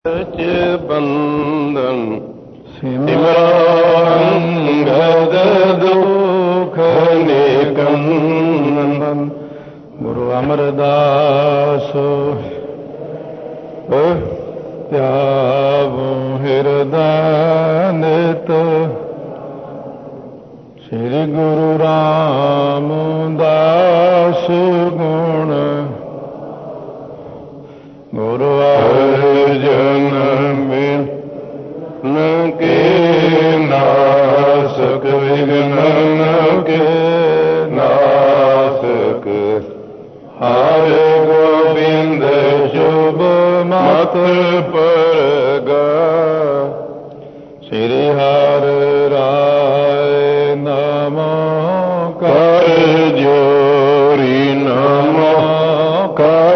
ਬੰਧਨ ਸਿਮਰੰਗਦ ਦੁਖ ਨਿਕੰਦਨ ਗੁਰੂ ਅਮਰਦਾਸ ਧਿਆਵੋ ਹਿਰਦੈ ਨਿਤ ਸ੍ਰੀ ਗੁਰੂ ਰਾਮਦਾਸ ਗੁਣ ਗੁਰੂ ਅਰਜਨ ਮਿਲਨ ਕੇ ਨਾਸਕ ਵਿਗਨਨ ਕੇ ਨਾਸਕ ਹਰਿ ਗੋਬਿੰਦ ਸ਼ੁਭ ਮਤ ਪਰਗਾ ਸ੍ਰੀ ਹਰਿ ਰਾਏ ਨਮੋ ਕਰ ਜੋਰੀ ਨਮੋ ਕਰ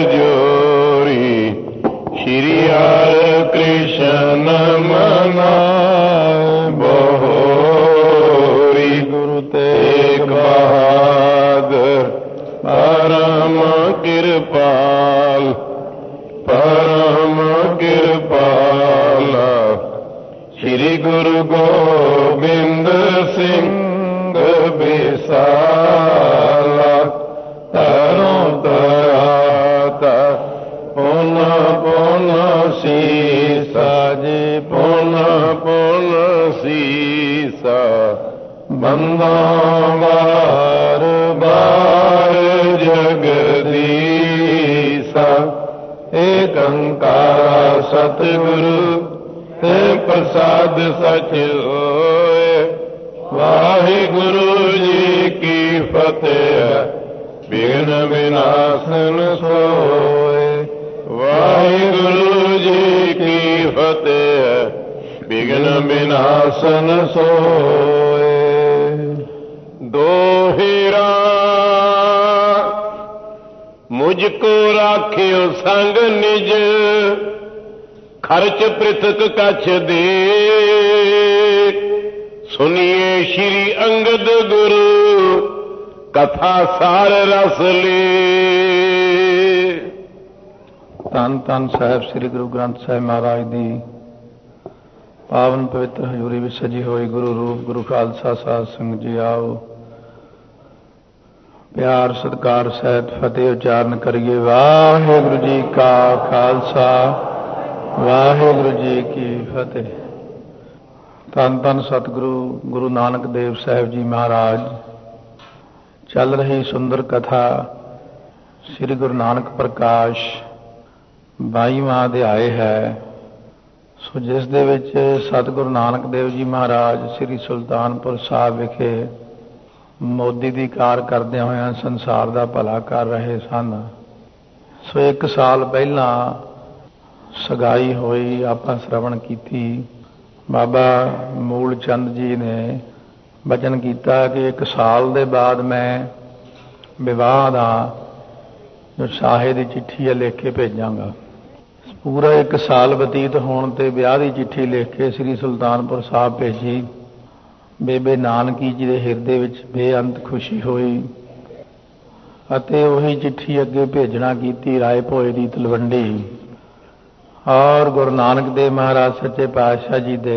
ਸ਼੍ਰੀ ਹਰਿ ਕ੍ਰਿਸ਼ਨ ਮਨਾਇ ਬਹੋਰੀ ਗੁਰੂ ਤੇਗ ਬਹਾਦਰ ਪਰਮ ਕਿਰਪਾਲ ਸ਼੍ਰੀ ਗੁਰੂ ਗੋਬਿੰਦ ਸਿੰਘ ਬਿਸਾਲਾ ਤਰੋਂ ਤਰਾਤਾ ਪੁਨ ਪੁਨ ਸੀਸਾ ਜੀ ਪੁਨ ਪੁਨ ਸੀਸਾ ਬੰਦਾਂ ਵਾਰ ਬਾਰ ਜਗਦੀਸਾ ਏਕ ਓੰਕਾਰ ਸਤਿਗੁਰੂ ਤੇ ਪ੍ਰਸਾਦ ਸਚ ਹੋਏ ਵਾਹਿਗੁਰੂ ਜੀ ਕੀ ਫਤਿਹ ਬਿਘਨ ਵਿਨਾਸ਼ਨ ਸੋਏ ਵਾਹਿਗੁਰੂ ਜੀ ਕੀ ਫਤਿਹ ਬਿਘਨ ਵਿਨਾਸ਼ਨ ਸੋਏ ਦੋਹਿਰਾ ਮੁਝ ਕੋ ਰਾਖਿਓ ਸੰਗ ਨਿਜ ਖਰਚ ਪ੍ਰਿਥਕ ਕਛ ਦੇ ਸੁਨੀਏ ਸ਼੍ਰੀ ਅੰਗਦ ਗੁਰੂ ਕਥਾ ਸਾਰ ਰਸ ਲੇ। ਧੰਨ ਧੰਨ ਸਾਹਿਬ ਸ੍ਰੀ ਗੁਰੂ ਗ੍ਰੰਥ ਸਾਹਿਬ ਮਹਾਰਾਜ ਦੀ ਪਾਵਨ ਪਵਿੱਤਰ ਹਜ਼ੂਰੀ ਵਿੱਚ ਸਜੀ ਹੋਈ ਗੁਰੂ ਰੂਪ ਗੁਰੂ ਖਾਲਸਾ ਸਾਧ ਸੰਗਤ ਜੀ ਆਓ ਪਿਆਰ ਸਤਿਕਾਰ ਸਹਿਤ ਫਤਿਹ ਉਚਾਰਨ ਕਰੀਏ। ਵਾਹਿਗੁਰੂ ਜੀ ਕਾ ਖਾਲਸਾ ਵਾਹਿਗੁਰੂ ਜੀ ਕੀ ਫਤਿਹ। ਧੰਨ ਧੰਨ ਸਤਿਗੁਰੂ ਗੁਰੂ ਨਾਨਕ ਦੇਵ ਸਾਹਿਬ ਜੀ ਮਹਾਰਾਜ ਚੱਲ ਰਹੀ ਸੁੰਦਰ ਕਥਾ ਸ੍ਰੀ ਗੁਰੂ ਨਾਨਕ ਪ੍ਰਕਾਸ਼ 22ਵਾਂ ਅਧਿਆਇ ਹੈ। ਸੋ ਜਿਸ ਦੇ ਵਿੱਚ ਸਤਿਗੁਰੂ ਨਾਨਕ ਦੇਵ ਜੀ ਮਹਾਰਾਜ ਸ੍ਰੀ ਸੁਲਤਾਨਪੁਰ ਸਾਹਿਬ ਵਿਖੇ ਮੋਦੀ ਦੀ ਕਾਰ ਕਰਦਿਆਂ ਹੋਇਆਂ ਸੰਸਾਰ ਦਾ ਭਲਾ ਕਰ ਰਹੇ ਸਨ। ਸੋ 1 ਸਾਲ ਪਹਿਲਾਂ ਸਗਾਈ ਹੋਈ ਆਪਾਂ ਸ਼ਰਵਣ ਕੀਤੀ। ਬਾਬਾ ਮੂਲ ਚੰਦ ਜੀ ਨੇ ਬਚਨ ਕੀਤਾ ਕਿ 1 ਸਾਲ ਦੇ ਬਾਅਦ ਮੈਂ ਵਿਵਾਹ ਦਾ ਜੋ ਸਾਹੇ ਦੀ ਚਿੱਠੀ ਹੈ ਲਿਖ ਕੇ ਭੇਜਾਂਗਾ। ਪੂਰਾ 1 ਸਾਲ ਬਤੀਤ ਹੋਣ ਤੇ ਵਿਆਹ ਦੀ ਚਿੱਠੀ ਲਿਖ ਕੇ ਸ੍ਰੀ ਸੁਲਤਾਨਪੁਰ ਸਾਹਿਬ ਭੇਜੀ। ਬੇਬੇ ਨਾਨਕੀ ਜੀ ਦੇ ਹਿਰਦੇ ਵਿੱਚ ਬੇਅੰਤ ਖੁਸ਼ੀ ਹੋਈ ਅਤੇ ਉਹੀ ਚਿੱਠੀ ਅੱਗੇ ਭੇਜਣਾ ਕੀਤੀ ਰਾਏ ਭੋਏ ਦੀ ਤਲਵੰਡੀ ਔਰ ਗੁਰੂ ਨਾਨਕ ਦੇਵ ਮਹਾਰਾਜ ਸੱਚੇ ਪਾਤਸ਼ਾਹ ਜੀ ਦੇ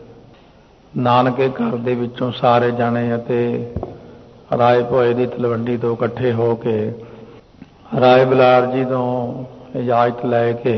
ਨਾਨਕੇ ਘਰ ਦੇ ਵਿੱਚੋਂ ਸਾਰੇ ਜਾਣੇ ਅਤੇ ਰਾਏ ਭੋਏ ਦੀ ਤਲਵੰਡੀ ਤੋਂ ਇਕੱਠੇ ਹੋ ਕੇ ਰਾਏ ਬਲਾਰ ਜੀ ਤੋਂ ਇਜਾਜ਼ਤ ਲੈ ਕੇ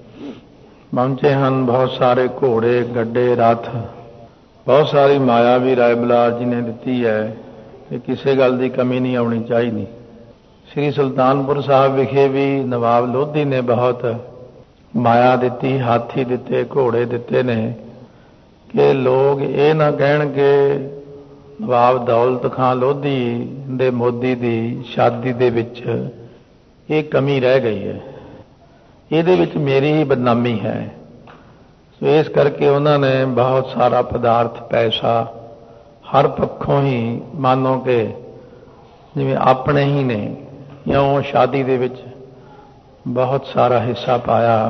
ਪਹੁੰਚੇ ਹਨ। ਬਹੁਤ ਸਾਰੇ ਘੋੜੇ ਗੱਡੇ ਰੱਥ ਬਹੁਤ ਸਾਰੀ ਮਾਇਆ ਵੀ ਰਾਏ ਬਲਾਰ ਜੀ ਨੇ ਦਿੱਤੀ ਹੈ ਕਿ ਕਿਸੇ ਗੱਲ ਦੀ ਕਮੀ ਨਹੀਂ ਆਉਣੀ ਚਾਹੀਦੀ। ਸ੍ਰੀ ਸੁਲਤਾਨਪੁਰ ਸਾਹਿਬ ਵਿਖੇ ਵੀ ਨਵਾਬ ਲੋਧੀ ਨੇ ਬਹੁਤ ਮਾਇਆ ਦਿੱਤੀ, ਹਾਥੀ ਦਿੱਤੇ, ਘੋੜੇ ਦਿੱਤੇ ਨੇ ਕਿ ਲੋਕ ਇਹ ਨਾ ਕਹਿਣ ਕਿ ਨਵਾਬ ਦੌਲਤ ਖਾਨ ਲੋਧੀ ਦੇ ਮੋਦੀ ਦੀ ਸ਼ਾਦੀ ਦੇ ਵਿੱਚ ਇਹ ਕਮੀ ਰਹਿ ਗਈ ਹੈ, ਇਹਦੇ ਵਿੱਚ ਮੇਰੀ ਹੀ ਬਦਨਾਮੀ ਹੈ। ਸੋ ਇਸ ਕਰਕੇ ਉਹਨਾਂ ਨੇ ਬਹੁਤ ਸਾਰਾ ਪਦਾਰਥ ਪੈਸਾ ਹਰ ਪੱਖੋਂ ਹੀ ਮਾਨੋ ਕਿ ਜਿਵੇਂ ਆਪਣੇ ਹੀ ਨੇ ਇਉਂ ਸ਼ਾਦੀ ਦੇ ਵਿੱਚ ਬਹੁਤ ਸਾਰਾ ਹਿੱਸਾ ਪਾਇਆ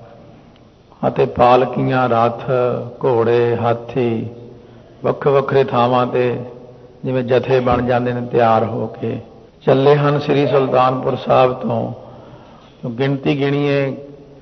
ਅਤੇ ਪਾਲਕੀਆਂ ਰੱਥ ਘੋੜੇ ਹਾਥੀ ਵੱਖ ਵੱਖਰੇ ਥਾਵਾਂ ਤੇ ਜਿਵੇਂ ਜਥੇ ਬਣ ਜਾਂਦੇ ਨੇ ਤਿਆਰ ਹੋ ਕੇ ਚੱਲੇ ਹਨ ਸ੍ਰੀ ਸੁਲਤਾਨਪੁਰ ਸਾਹਿਬ ਤੋਂ। ਗਿਣਤੀ ਗਿਣੀਏ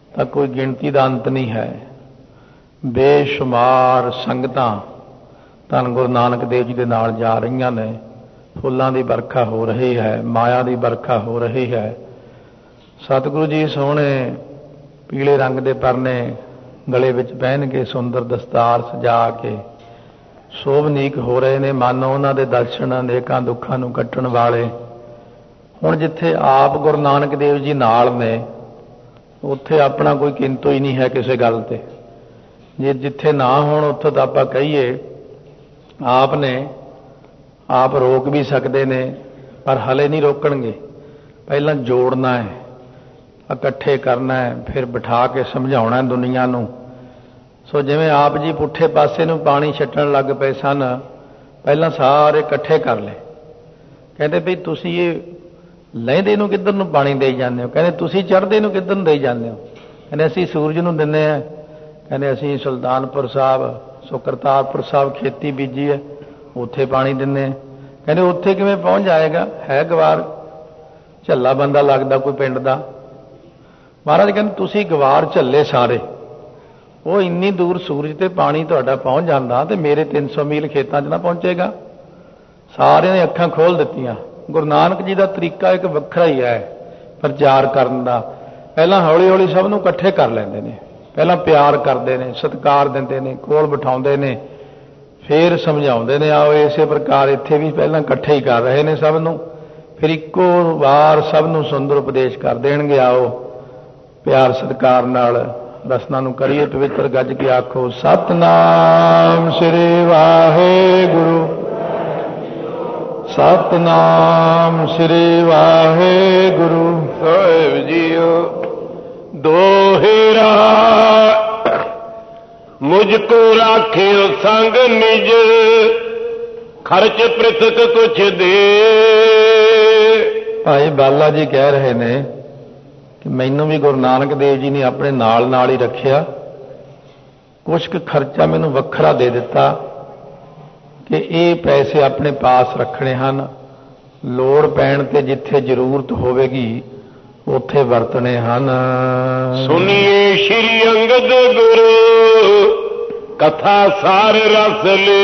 ਤਾਂ ਕੋਈ ਗਿਣਤੀ ਦਾ ਅੰਤ ਨਹੀਂ ਹੈ। ਬੇਸ਼ੁਮਾਰ ਸੰਗਤਾਂ ਧੰਨ ਗੁਰੂ ਨਾਨਕ ਦੇਵ ਜੀ ਦੇ ਨਾਲ ਜਾ ਰਹੀਆਂ ਨੇ। ਫੁੱਲਾਂ ਦੀ ਵਰਖਾ ਹੋ ਰਹੀ ਹੈ, ਮਾਇਆ ਦੀ ਵਰਖਾ ਹੋ ਰਹੀ ਹੈ। ਸਤਿਗੁਰੂ ਜੀ ਸੋਹਣੇ ਪੀਲੇ ਰੰਗ ਦੇ ਪਰਨੇ ਗਲੇ ਵਿੱਚ ਪਹਿਨ ਕੇ ਸੁੰਦਰ ਦਸਤਾਰ ਸਜਾ ਕੇ ਸੋਭਨੀਕ ਹੋ ਰਹੇ ਨੇ। ਮਾਨੋ ਉਹਨਾਂ ਦੇ ਦਰਸ਼ਨ ਅਨੇਕਾਂ ਦੁੱਖਾਂ ਨੂੰ ਕੱਟਣ ਵਾਲੇ। ਹੁਣ ਜਿੱਥੇ ਆਪ ਗੁਰੂ ਨਾਨਕ ਦੇਵ ਜੀ ਨਾਲ ਨੇ ਉੱਥੇ ਆਪਣਾ ਕੋਈ ਕਿੰਤੂ ਹੀ ਨਹੀਂ ਹੈ ਕਿਸੇ ਗੱਲ ਤੇ। ਜੇ ਜਿੱਥੇ ਨਾ ਹੋਣ ਉੱਥੋਂ ਤਾਂ ਆਪਾਂ ਕਹੀਏ ਆਪ ਨੇ, ਆਪ ਰੋਕ ਵੀ ਸਕਦੇ ਨੇ ਪਰ ਹਲੇ ਨਹੀਂ ਰੋਕਣਗੇ। ਪਹਿਲਾਂ ਜੋੜਨਾ ਹੈ, ਇਕੱਠੇ ਕਰਨਾ ਹੈ, ਫਿਰ ਬਿਠਾ ਕੇ ਸਮਝਾਉਣਾ ਦੁਨੀਆ ਨੂੰ। ਸੋ ਜਿਵੇਂ ਆਪ ਜੀ ਪੁੱਠੇ ਪਾਸੇ ਨੂੰ ਪਾਣੀ ਛੱਟਣ ਲੱਗ ਪਏ ਸਨ, ਪਹਿਲਾਂ ਸਾਰੇ ਇਕੱਠੇ ਕਰ ਲਏ। ਕਹਿੰਦੇ ਵੀ ਤੁਸੀਂ ਇਹ ਲਹਿੰਦੇ ਨੂੰ ਕਿੱਧਰ ਨੂੰ ਪਾਣੀ ਦੇਈ ਜਾਂਦੇ ਹੋ? ਕਹਿੰਦੇ ਤੁਸੀਂ ਚੜ੍ਹਦੇ ਨੂੰ ਕਿੱਧਰ ਨੂੰ ਦੇਈ ਜਾਂਦੇ ਹੋ? ਕਹਿੰਦੇ ਅਸੀਂ ਸੂਰਜ ਨੂੰ ਦਿੰਦੇ ਹਾਂ। ਕਹਿੰਦੇ ਅਸੀਂ ਸੁਲਤਾਨਪੁਰ ਸਾਹਿਬ ਸੋ ਕਰਤਾਰਪੁਰ ਸਾਹਿਬ ਖੇਤੀ ਬੀਜੀ ਹੈ, ਉੱਥੇ ਪਾਣੀ ਦਿੰਦੇ ਹਾਂ। ਕਹਿੰਦੇ ਉੱਥੇ ਕਿਵੇਂ ਪਹੁੰਚ ਜਾਏਗਾ? ਹੈ ਗਵਾਰ ਝੱਲਾ ਬੰਦਾ ਲੱਗਦਾ ਕੋਈ ਪਿੰਡ ਦਾ। ਮਹਾਰਾਜ ਕਹਿੰਦੇ ਤੁਸੀਂ ਗਵਾਰ ਝੱਲੇ ਸਾਰੇ, ਉਹ ਇੰਨੀ ਦੂਰ ਸੂਰਜ ਤੇ ਪਾਣੀ ਤੁਹਾਡਾ ਪਹੁੰਚ ਜਾਂਦਾ ਤੇ ਮੇਰੇ 300 ਮੀਲ ਖੇਤਾਂ 'ਚ ਨਾ ਪਹੁੰਚੇਗਾ। ਸਾਰਿਆਂ ਨੇ ਅੱਖਾਂ ਖੋਲ੍ਹ ਦਿੱਤੀਆਂ। ਗੁਰੂ ਨਾਨਕ ਜੀ ਦਾ ਤਰੀਕਾ ਇੱਕ ਵੱਖਰਾ ਹੀ ਹੈ ਪ੍ਰਚਾਰ ਕਰਨ ਦਾ। ਪਹਿਲਾਂ ਹੌਲੀ ਹੌਲੀ ਸਭ ਨੂੰ ਇਕੱਠੇ ਕਰ ਲੈਂਦੇ ਨੇ, ਪਹਿਲਾਂ ਪਿਆਰ ਕਰਦੇ ਨੇ, ਸਤਿਕਾਰ ਦਿੰਦੇ ਨੇ, ਕੋਲ ਬਿਠਾਉਂਦੇ ਨੇ, ਫਿਰ ਸਮਝਾਉਂਦੇ ਨੇ। ਆਓ ਇਸੇ ਪ੍ਰਕਾਰ ਇੱਥੇ ਵੀ ਪਹਿਲਾਂ ਇਕੱਠੇ ਹੀ ਕਰ ਰਹੇ ਨੇ ਸਭ ਨੂੰ, ਫਿਰ ਇੱਕੋ ਵਾਰ ਸਭ ਨੂੰ ਸੁੰਦਰ ਉਪਦੇਸ਼ ਕਰ ਦੇਣਗੇ। ਆਓ ਪਿਆਰ ਸਤਿਕਾਰ ਨਾਲ ਰਸਨਾ ਨੂੰ ਕਰੀਏ ਪਵਿੱਤਰ। ਗੱਜ ਕੇ ਆਖੋ ਸਤਿਨਾਮ ਸ੍ਰੀ ਵਾਹਿਗੁਰੂ, ਸਤਿਨਾਮ ਸ੍ਰੀ ਵਾਹਿਗੁਰੂ ਸਾਹਿਬ ਜੀਓ। ਦੋਹਰਾ ਮੁਝ ਕੋ ਰਾਖਿਓ ਸੰਗ ਨਿਜ, ਖਰਚ ਪ੍ਰਿਥਕ ਕੁਛ ਦੇ। ਭਾਈ ਬਾਲਾ ਜੀ ਕਹਿ ਰਹੇ ਨੇ ਕਿ ਮੈਨੂੰ ਵੀ ਗੁਰੂ ਨਾਨਕ ਦੇਵ ਜੀ ਨੇ ਆਪਣੇ ਨਾਲ ਨਾਲ ਹੀ ਰੱਖਿਆ, ਕੁਛ ਕੁ ਖਰਚਾ ਮੈਨੂੰ ਵੱਖਰਾ ਦੇ ਦਿੱਤਾ ਕਿ ਇਹ ਪੈਸੇ ਆਪਣੇ ਪਾਸ ਰੱਖਣੇ ਹਨ, ਲੋੜ ਪੈਣ ਤੇ ਜਿੱਥੇ ਜ਼ਰੂਰਤ ਹੋਵੇਗੀ ਉੱਥੇ ਵਰਤਣੇ ਹਨ। ਸੁਣੀਏ ਸ਼੍ਰੀ ਅੰਗਦ ਗੁਰੂ ਕਥਾ ਸਾਰ ਰਸ ਲੈ।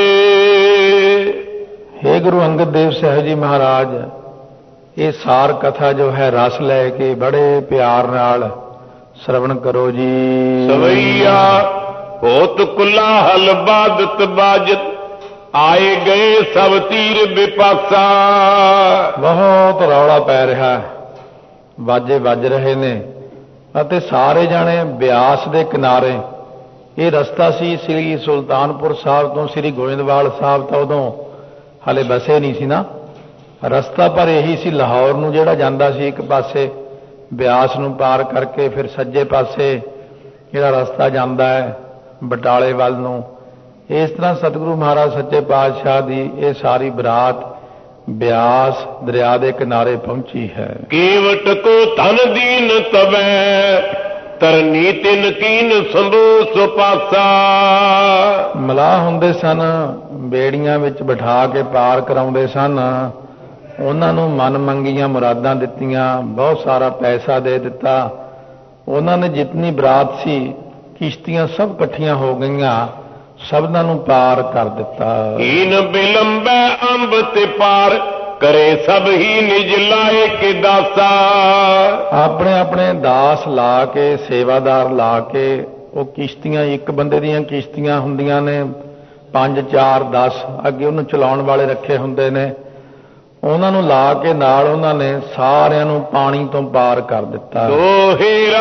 हे ਗੁਰੂ ਅੰਗਦ ਦੇਵ ਸਾਹਿਬ ਜੀ ਮਹਾਰਾਜ, ਇਹ ਸਾਰ ਕਥਾ ਜੋ ਹੈ ਰਸ ਲੈ ਕੇ ਬੜੇ ਪਿਆਰ ਨਾਲ ਸ਼ਰਵਣ ਕਰੋ ਜੀ। ਸਵਈਆ ਹੋਤ ਕੁਲਾ ਹਲ ਬਾਦਤ ਬਾਜਤ, ਆਏ ਗਏ ਸਭ ਤੀਰ ਵਿਪਾਸਾ। ਬਹੁਤ ਰੌਲਾ ਪੈ ਰਿਹਾ, ਵਾਜੇ ਵੱਜ ਰਹੇ ਨੇ ਅਤੇ ਸਾਰੇ ਜਾਣੇ ਬਿਆਸ ਦੇ ਕਿਨਾਰੇ। ਇਹ ਰਸਤਾ ਸੀ ਸ੍ਰੀ ਸੁਲਤਾਨਪੁਰ ਸਾਹਿਬ ਤੋਂ ਸ੍ਰੀ ਗੋਇੰਦਵਾਲ ਸਾਹਿਬ, ਤਾਂ ਉਦੋਂ ਹਾਲੇ ਬਸੇ ਨਹੀਂ ਸੀ ਨਾ। ਰਸਤਾ ਪਰ ਇਹੀ ਸੀ ਲਾਹੌਰ ਨੂੰ ਜਿਹੜਾ ਜਾਂਦਾ ਸੀ ਇੱਕ ਪਾਸੇ, ਬਿਆਸ ਨੂੰ ਪਾਰ ਕਰਕੇ ਫਿਰ ਸੱਜੇ ਪਾਸੇ ਜਿਹੜਾ ਰਸਤਾ ਜਾਂਦਾ ਹੈ ਬਟਾਲੇ ਵੱਲ ਨੂੰ। ਇਸ ਤਰ੍ਹਾਂ ਸਤਿਗੁਰੂ ਮਹਾਰਾਜ ਸੱਚੇ ਪਾਤਸ਼ਾਹ ਦੀ ਇਹ ਸਾਰੀ ਬਰਾਤ ਬਿਆਸ ਦਰਿਆ ਦੇ ਕਿਨਾਰੇ ਪਹੁੰਚੀ ਹੈ। ਕੇਵਟ ਕੋ ਧਨ ਦੀਨ ਤਵੈ, ਤਰਨੀ ਤਿਨ ਕੀਨ ਸੰਭੂ ਸੁਪਾਸਾ। ਮਲਾਹ ਹੁੰਦੇ ਸਨ, ਬੇੜੀਆਂ ਵਿੱਚ ਬਿਠਾ ਕੇ ਪਾਰ ਕਰਾਉਂਦੇ ਸਨ। ਉਹਨਾਂ ਨੂੰ ਮਨ ਮੰਗੀਆਂ ਮੁਰਾਦਾਂ ਦਿੱਤੀਆਂ, ਬਹੁਤ ਸਾਰਾ ਪੈਸਾ ਦੇ ਦਿੱਤਾ। ਉਹਨਾਂ ਨੇ ਜਿਤਨੀ ਬਰਾਤ ਸੀ, ਕਿਸ਼ਤੀਆਂ ਸਭ ਇਕੱਠੀਆਂ ਹੋ ਗਈਆਂ, ਸਭਨਾਂ ਨੂੰ ਪਾਰ ਕਰ ਦਿੱਤਾ। ਕੀਨ ਬਿਲੰਬੈ ਅੰਬ ਤੇ ਪਾਰ, ਕਰੇ ਸਭ ਹੀ ਨਿਜ ਲਾਏ ਕੇ ਦਾਸਾ। ਆਪਣੇ ਆਪਣੇ ਦਾਸ ਲਾ ਕੇ, ਸੇਵਾਦਾਰ ਲਾ ਕੇ, ਉਹ ਕਿਸ਼ਤੀਆਂ ਇੱਕ ਬੰਦੇ ਦੀਆਂ ਕਿਸ਼ਤੀਆਂ ਹੁੰਦੀਆਂ ਨੇ 5 4 10, ਅੱਗੇ ਉਹਨੂੰ ਚਲਾਉਣ ਵਾਲੇ ਰੱਖੇ ਹੁੰਦੇ ਨੇ। ਉਹਨਾਂ ਨੂੰ ਲਾ ਕੇ ਨਾਲ ਉਹਨਾਂ ਨੇ ਸਾਰਿਆਂ ਨੂੰ ਪਾਣੀ ਤੋਂ ਪਾਰ ਕਰ ਦਿੱਤਾ। ਦੋਹੇਰਾ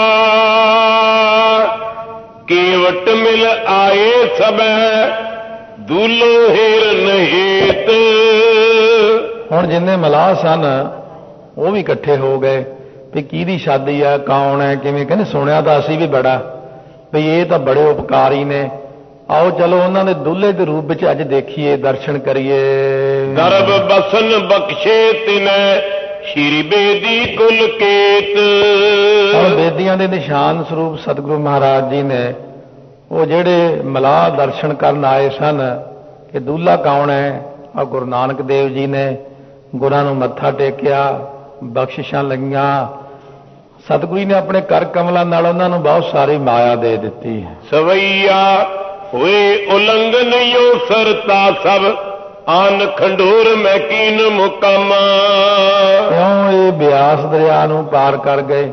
ਕੇਵਟ ਮਿਲ ਆਏ ਸਭੈ, ਦੂਲੋ ਹੀਰ ਨਹੀਤ। ਹੁਣ ਜਿੰਨੇ ਮਲਾਹ ਸਨ ਉਹ ਵੀ ਇਕੱਠੇ ਹੋ ਗਏ ਵੀ ਕਿਹਦੀ ਸ਼ਾਦੀ ਆ, ਕੌਣ ਹੈ, ਕਿਵੇਂ। ਕਹਿੰਦੇ ਸੁਣਿਆ ਤਾਂ ਅਸੀਂ ਵੀ ਬੜਾ ਵੀ ਇਹ ਤਾਂ ਬੜੇ ਉਪਕਾਰੀ ਨੇ, ਆਓ ਚਲੋ ਉਹਨਾਂ ਦੇ ਦੁੱਲੇ ਦੇ ਰੂਪ ਵਿੱਚ ਅੱਜ ਦੇਖੀਏ, ਦਰਸ਼ਨ ਕਰੀਏ। ਗਰਭ ਬਸਨ ਬਖਸ਼ੇ ਤਿਨੈ, ਸ਼੍ਰੀ ਬੇਦੀ ਕੁਲ ਕੇਤ। ਹੁਣ ਬੇਦੀਆਂ ਦੇ ਨਿਸ਼ਾਨ ਸਰੂਪ ਸਤਿਗੁਰੂ ਮਹਾਰਾਜ ਜੀ ਨੇ ਉਹ ਜਿਹੜੇ ਮਲਾਹ ਦਰਸ਼ਨ ਕਰਨ ਆਏ ਸਨ ਕਿ ਦੂਲਾ ਕੌਣ ਹੈ, ਆ ਗੁਰੂ ਨਾਨਕ ਦੇਵ ਜੀ ਨੇ। ਗੁਰਾਂ ਨੂੰ ਮੱਥਾ ਟੇਕਿਆ, ਬਖਸ਼ਿਸ਼ਾਂ ਲਈਆਂ, ਸਤਿਗੁਰੂ ਜੀ ਨੇ ਆਪਣੇ ਕਰ ਕਮਲਾਂ ਨਾਲ ਉਹਨਾਂ ਨੂੰ ਬਹੁਤ ਸਾਰੀ ਮਾਇਆ ਦੇ ਦਿੱਤੀ ਹੈ। ਸਵਈਆ ਹੋਏ ਉਲੰਘਨ ਯੋ ਸਰਤਾ ਸਭ ਆਨ ਖੰਡੂਰ ਮੈਂ ਕੀਨ ਮੁਕਾਮਾ। ਕਿਉਂ ਇਹ ਬਿਆਸ ਦਰਿਆ ਨੂੰ ਪਾਰ ਕਰ ਗਏ।